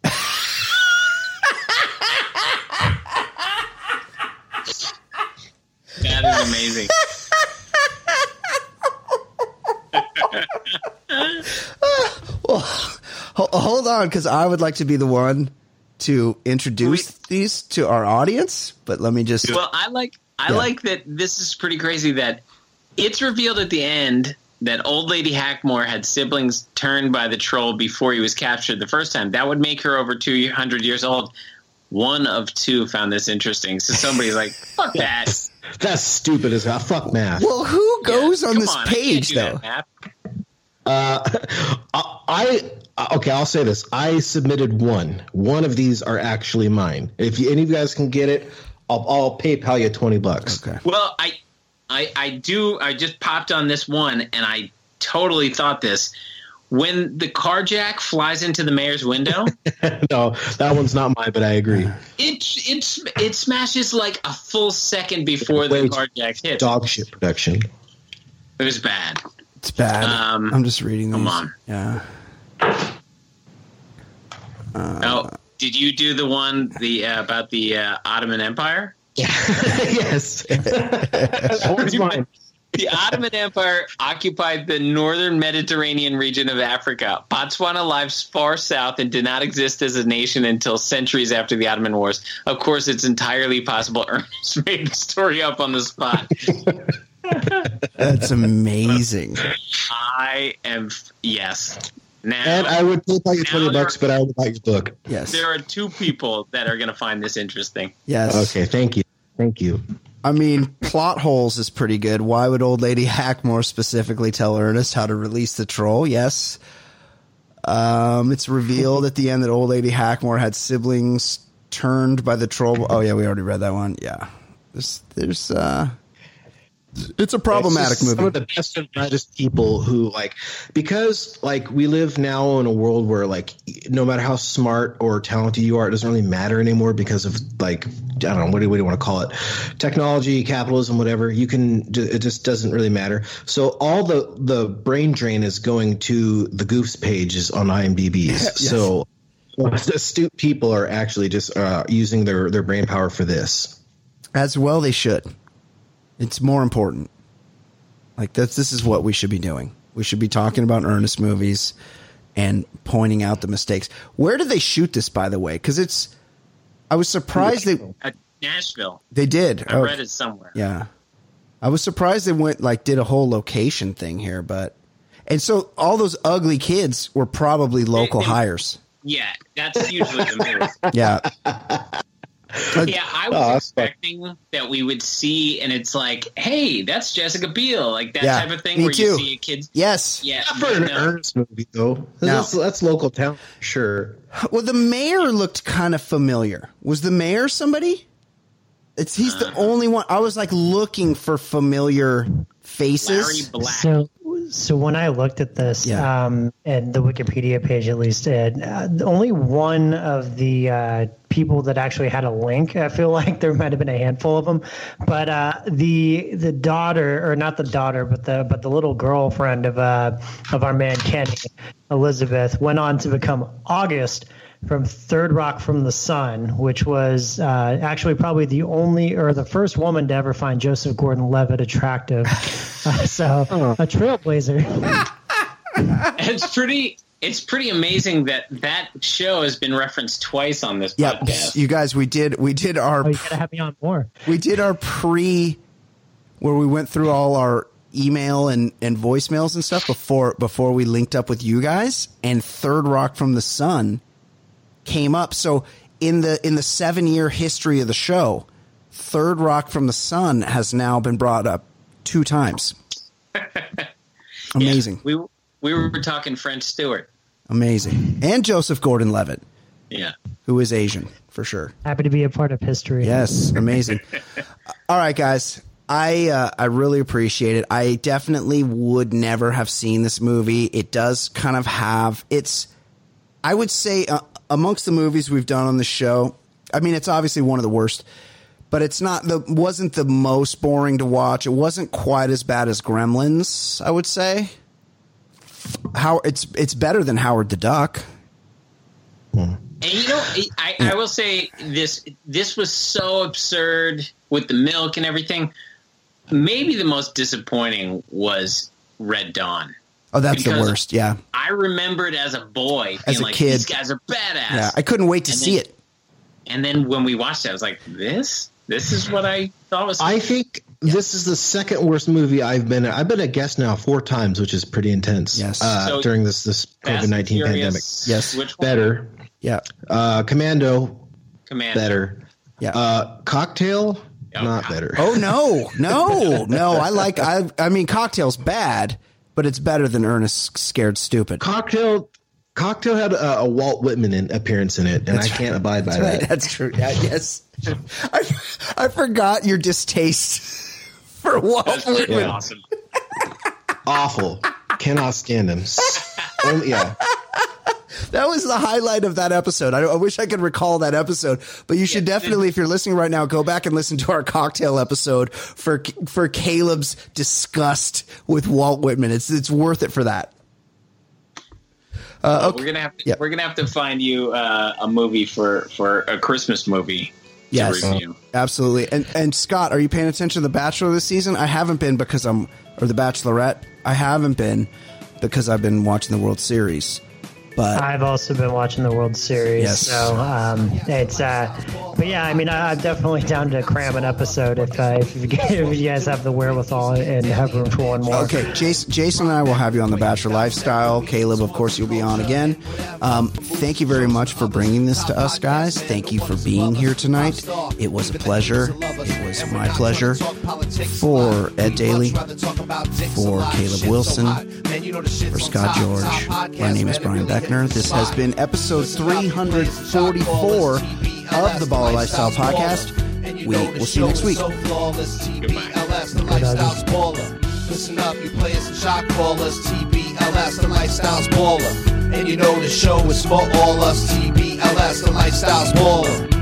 That is amazing. Well, ho- hold on, because I would like to be the one to introduce Wait. these to our audience. But let me just. Well, I like I yeah. like that. This is pretty crazy that it's revealed at the end that Old Lady Hackmore had siblings turned by the troll before he was captured the first time. That would make her over two hundred years old. One of two found this interesting. So somebody's like, fuck that. That's stupid as hell. Fuck math. Well, who goes yeah, on this on, page, though? That, uh, I, okay, I'll say this. I submitted one. One of these are actually mine. If you, any of you guys can get it, I'll, I'll PayPal you twenty bucks. Okay. Well, I, I, I do. I just popped on this one, and I totally thought this. When the carjack flies into the mayor's window, no, that one's not mine, but I agree. It it it smashes like a full second before the carjack hits. Dog shit production. It was bad. It's bad. Um, I'm just reading these. Come on. Yeah. Uh, oh, did you do the one the uh, about the uh, Ottoman Empire? Yeah. Yes. That was mine. The Ottoman Empire occupied the northern Mediterranean region of Africa. Botswana lies far south and did not exist as a nation until centuries after the Ottoman Wars. Of course, it's entirely possible Ernest made the story up on the spot. That's amazing. I am, yes. Now, and I would pay you twenty bucks, but I would buy your book. Yes. There are two people that are going to find this interesting. Yes. Okay, thank you. Thank you. I mean, plot holes is pretty good. Why would Old Lady Hackmore specifically tell Ernest how to release the troll? Yes. Um, it's revealed at the end that Old Lady Hackmore had siblings turned by the troll. Oh, yeah, we already read that one. Yeah. There's, there's, uh, it's a problematic it's movie. Some of the best and brightest people who, like, because, like, we live now in a world where, like, no matter how smart or talented you are, it doesn't really matter anymore because of, like, I don't know, what do, what do you want to call it? Technology, capitalism, whatever. You can, it just doesn't really matter. So all the, the brain drain is going to the Goofs pages on IMDb. Yes. So astute people are actually just uh, using their, their brain power for this. As well they should. It's more important. Like that's this is what we should be doing. We should be talking about Ernest movies and pointing out the mistakes. Where did they shoot this, by the way? Because it's. I was surprised they. At Nashville. They did. I oh, read it somewhere. Yeah, I was surprised they went like did a whole location thing here, but and so all those ugly kids were probably local they, they, hires. Yeah, that's usually the move. Yeah. Yeah, I was oh, expecting fun. that we would see, and it's like, hey, that's Jessica Biel, like that yeah, type of thing where too. you see a kid's. Yes, yeah, not for an no. Ernest movie though. No. That's, that's local town, sure. Well, the mayor looked kind of familiar. Was the mayor somebody? It's he's uh, the only one. I was like looking for familiar faces. Larry Black. So, so when I looked at this, yeah. um, and the Wikipedia page at least did, uh, only one of the uh, people that actually had a link. I feel like there might have been a handful of them, but uh, the the daughter, or not the daughter, but the but the little girlfriend of uh of our man Kenny, Elizabeth, went on to become August from Third Rock from the Sun, which was uh, actually probably the only or the first woman to ever find Joseph Gordon-Levitt attractive. Uh, so oh. a trailblazer. It's pretty. It's pretty amazing that that show has been referenced twice on this yep. podcast. You guys, we did we did our. Oh, you gotta have me on more. We did our pre, where we went through all our email and, and voicemails and stuff before before we linked up with you guys, and Third Rock from the Sun came up. So in the in the seven year history of the show, Third Rock from the Sun has now been brought up two times. Amazing. Yeah, we we were talking French Stewart. Amazing. And Joseph Gordon-Levitt. Yeah. Who is Asian, for sure. Happy to be a part of history. Yes, amazing. All right, guys. I uh, I really appreciate it. I definitely would never have seen this movie. It does kind of have it's. I would say uh, amongst the movies we've done on the show, I mean, it's obviously one of the worst, but it's not the wasn't the most boring to watch. It wasn't quite as bad as Gremlins, I would say. How it's it's better than Howard the Duck. And you know, I, I will say this: this was so absurd with the milk and everything. Maybe the most disappointing was Red Dawn. Oh, that's the worst. Yeah, I remembered as a boy, as a like, kid, these guys are badass. Yeah, I couldn't wait to and see then, it. And then when we watched it, I was like, "This, this is what I thought was." I think this is the second worst movie I've been. I've been a guest now four times, which is pretty intense. Yes, uh, so during this this COVID nineteen pandemic. Yes, which one? Better. Yeah. Uh, Commando. Commando. Better. Yeah. Uh, Cocktail. Oh, not God. better. Oh no, no, no! I like. I. I mean, Cocktail's bad, but it's better than Ernest Scared Stupid. Cocktail. Cocktail had a, a Walt Whitman in, appearance in it, and That's I can't right. abide by That's right. that. That's true. Yeah, yes. I, I forgot your distaste for Walt That's pretty Whitman. awesome. Awful. Cannot stand him. Only, yeah. That was the highlight of that episode. I, I wish I could recall that episode, but you should definitely, if you're listening right now, go back and listen to our Cocktail episode for for Caleb's disgust with Walt Whitman. It's it's worth it for that. Uh, okay. We're gonna have to, Yeah. we're gonna have to find you uh, a movie for, for a Christmas movie to Yes, review. absolutely. And and Scott, are you paying attention to The Bachelor this season? I haven't been because I'm, or The Bachelorette. I haven't been because I've been watching the World Series. But I've also been watching the World Series, Yes. so um, it's. Uh, but yeah, I mean, I, I'm definitely down to cram an episode if uh, if, you, if you guys have the wherewithal and have room for one more. Okay, Jason, Jason and I will have you on The Bachelor Lifestyle. Caleb, of course, you'll be on again. Um, thank you very much for bringing this to us, guys. Thank you for being here tonight. It was a pleasure. It was my pleasure. For Ed Daly, for Caleb Wilson, for Scott George, my name is Brian Beckner. This has been episode three forty-four of the Baller Lifestyle Podcast. We will see you next week. Listen up, you players and shot callers. T B L S, the Lifestyle's baller. And you know the show is for all us. T B L S, the Lifestyle's baller.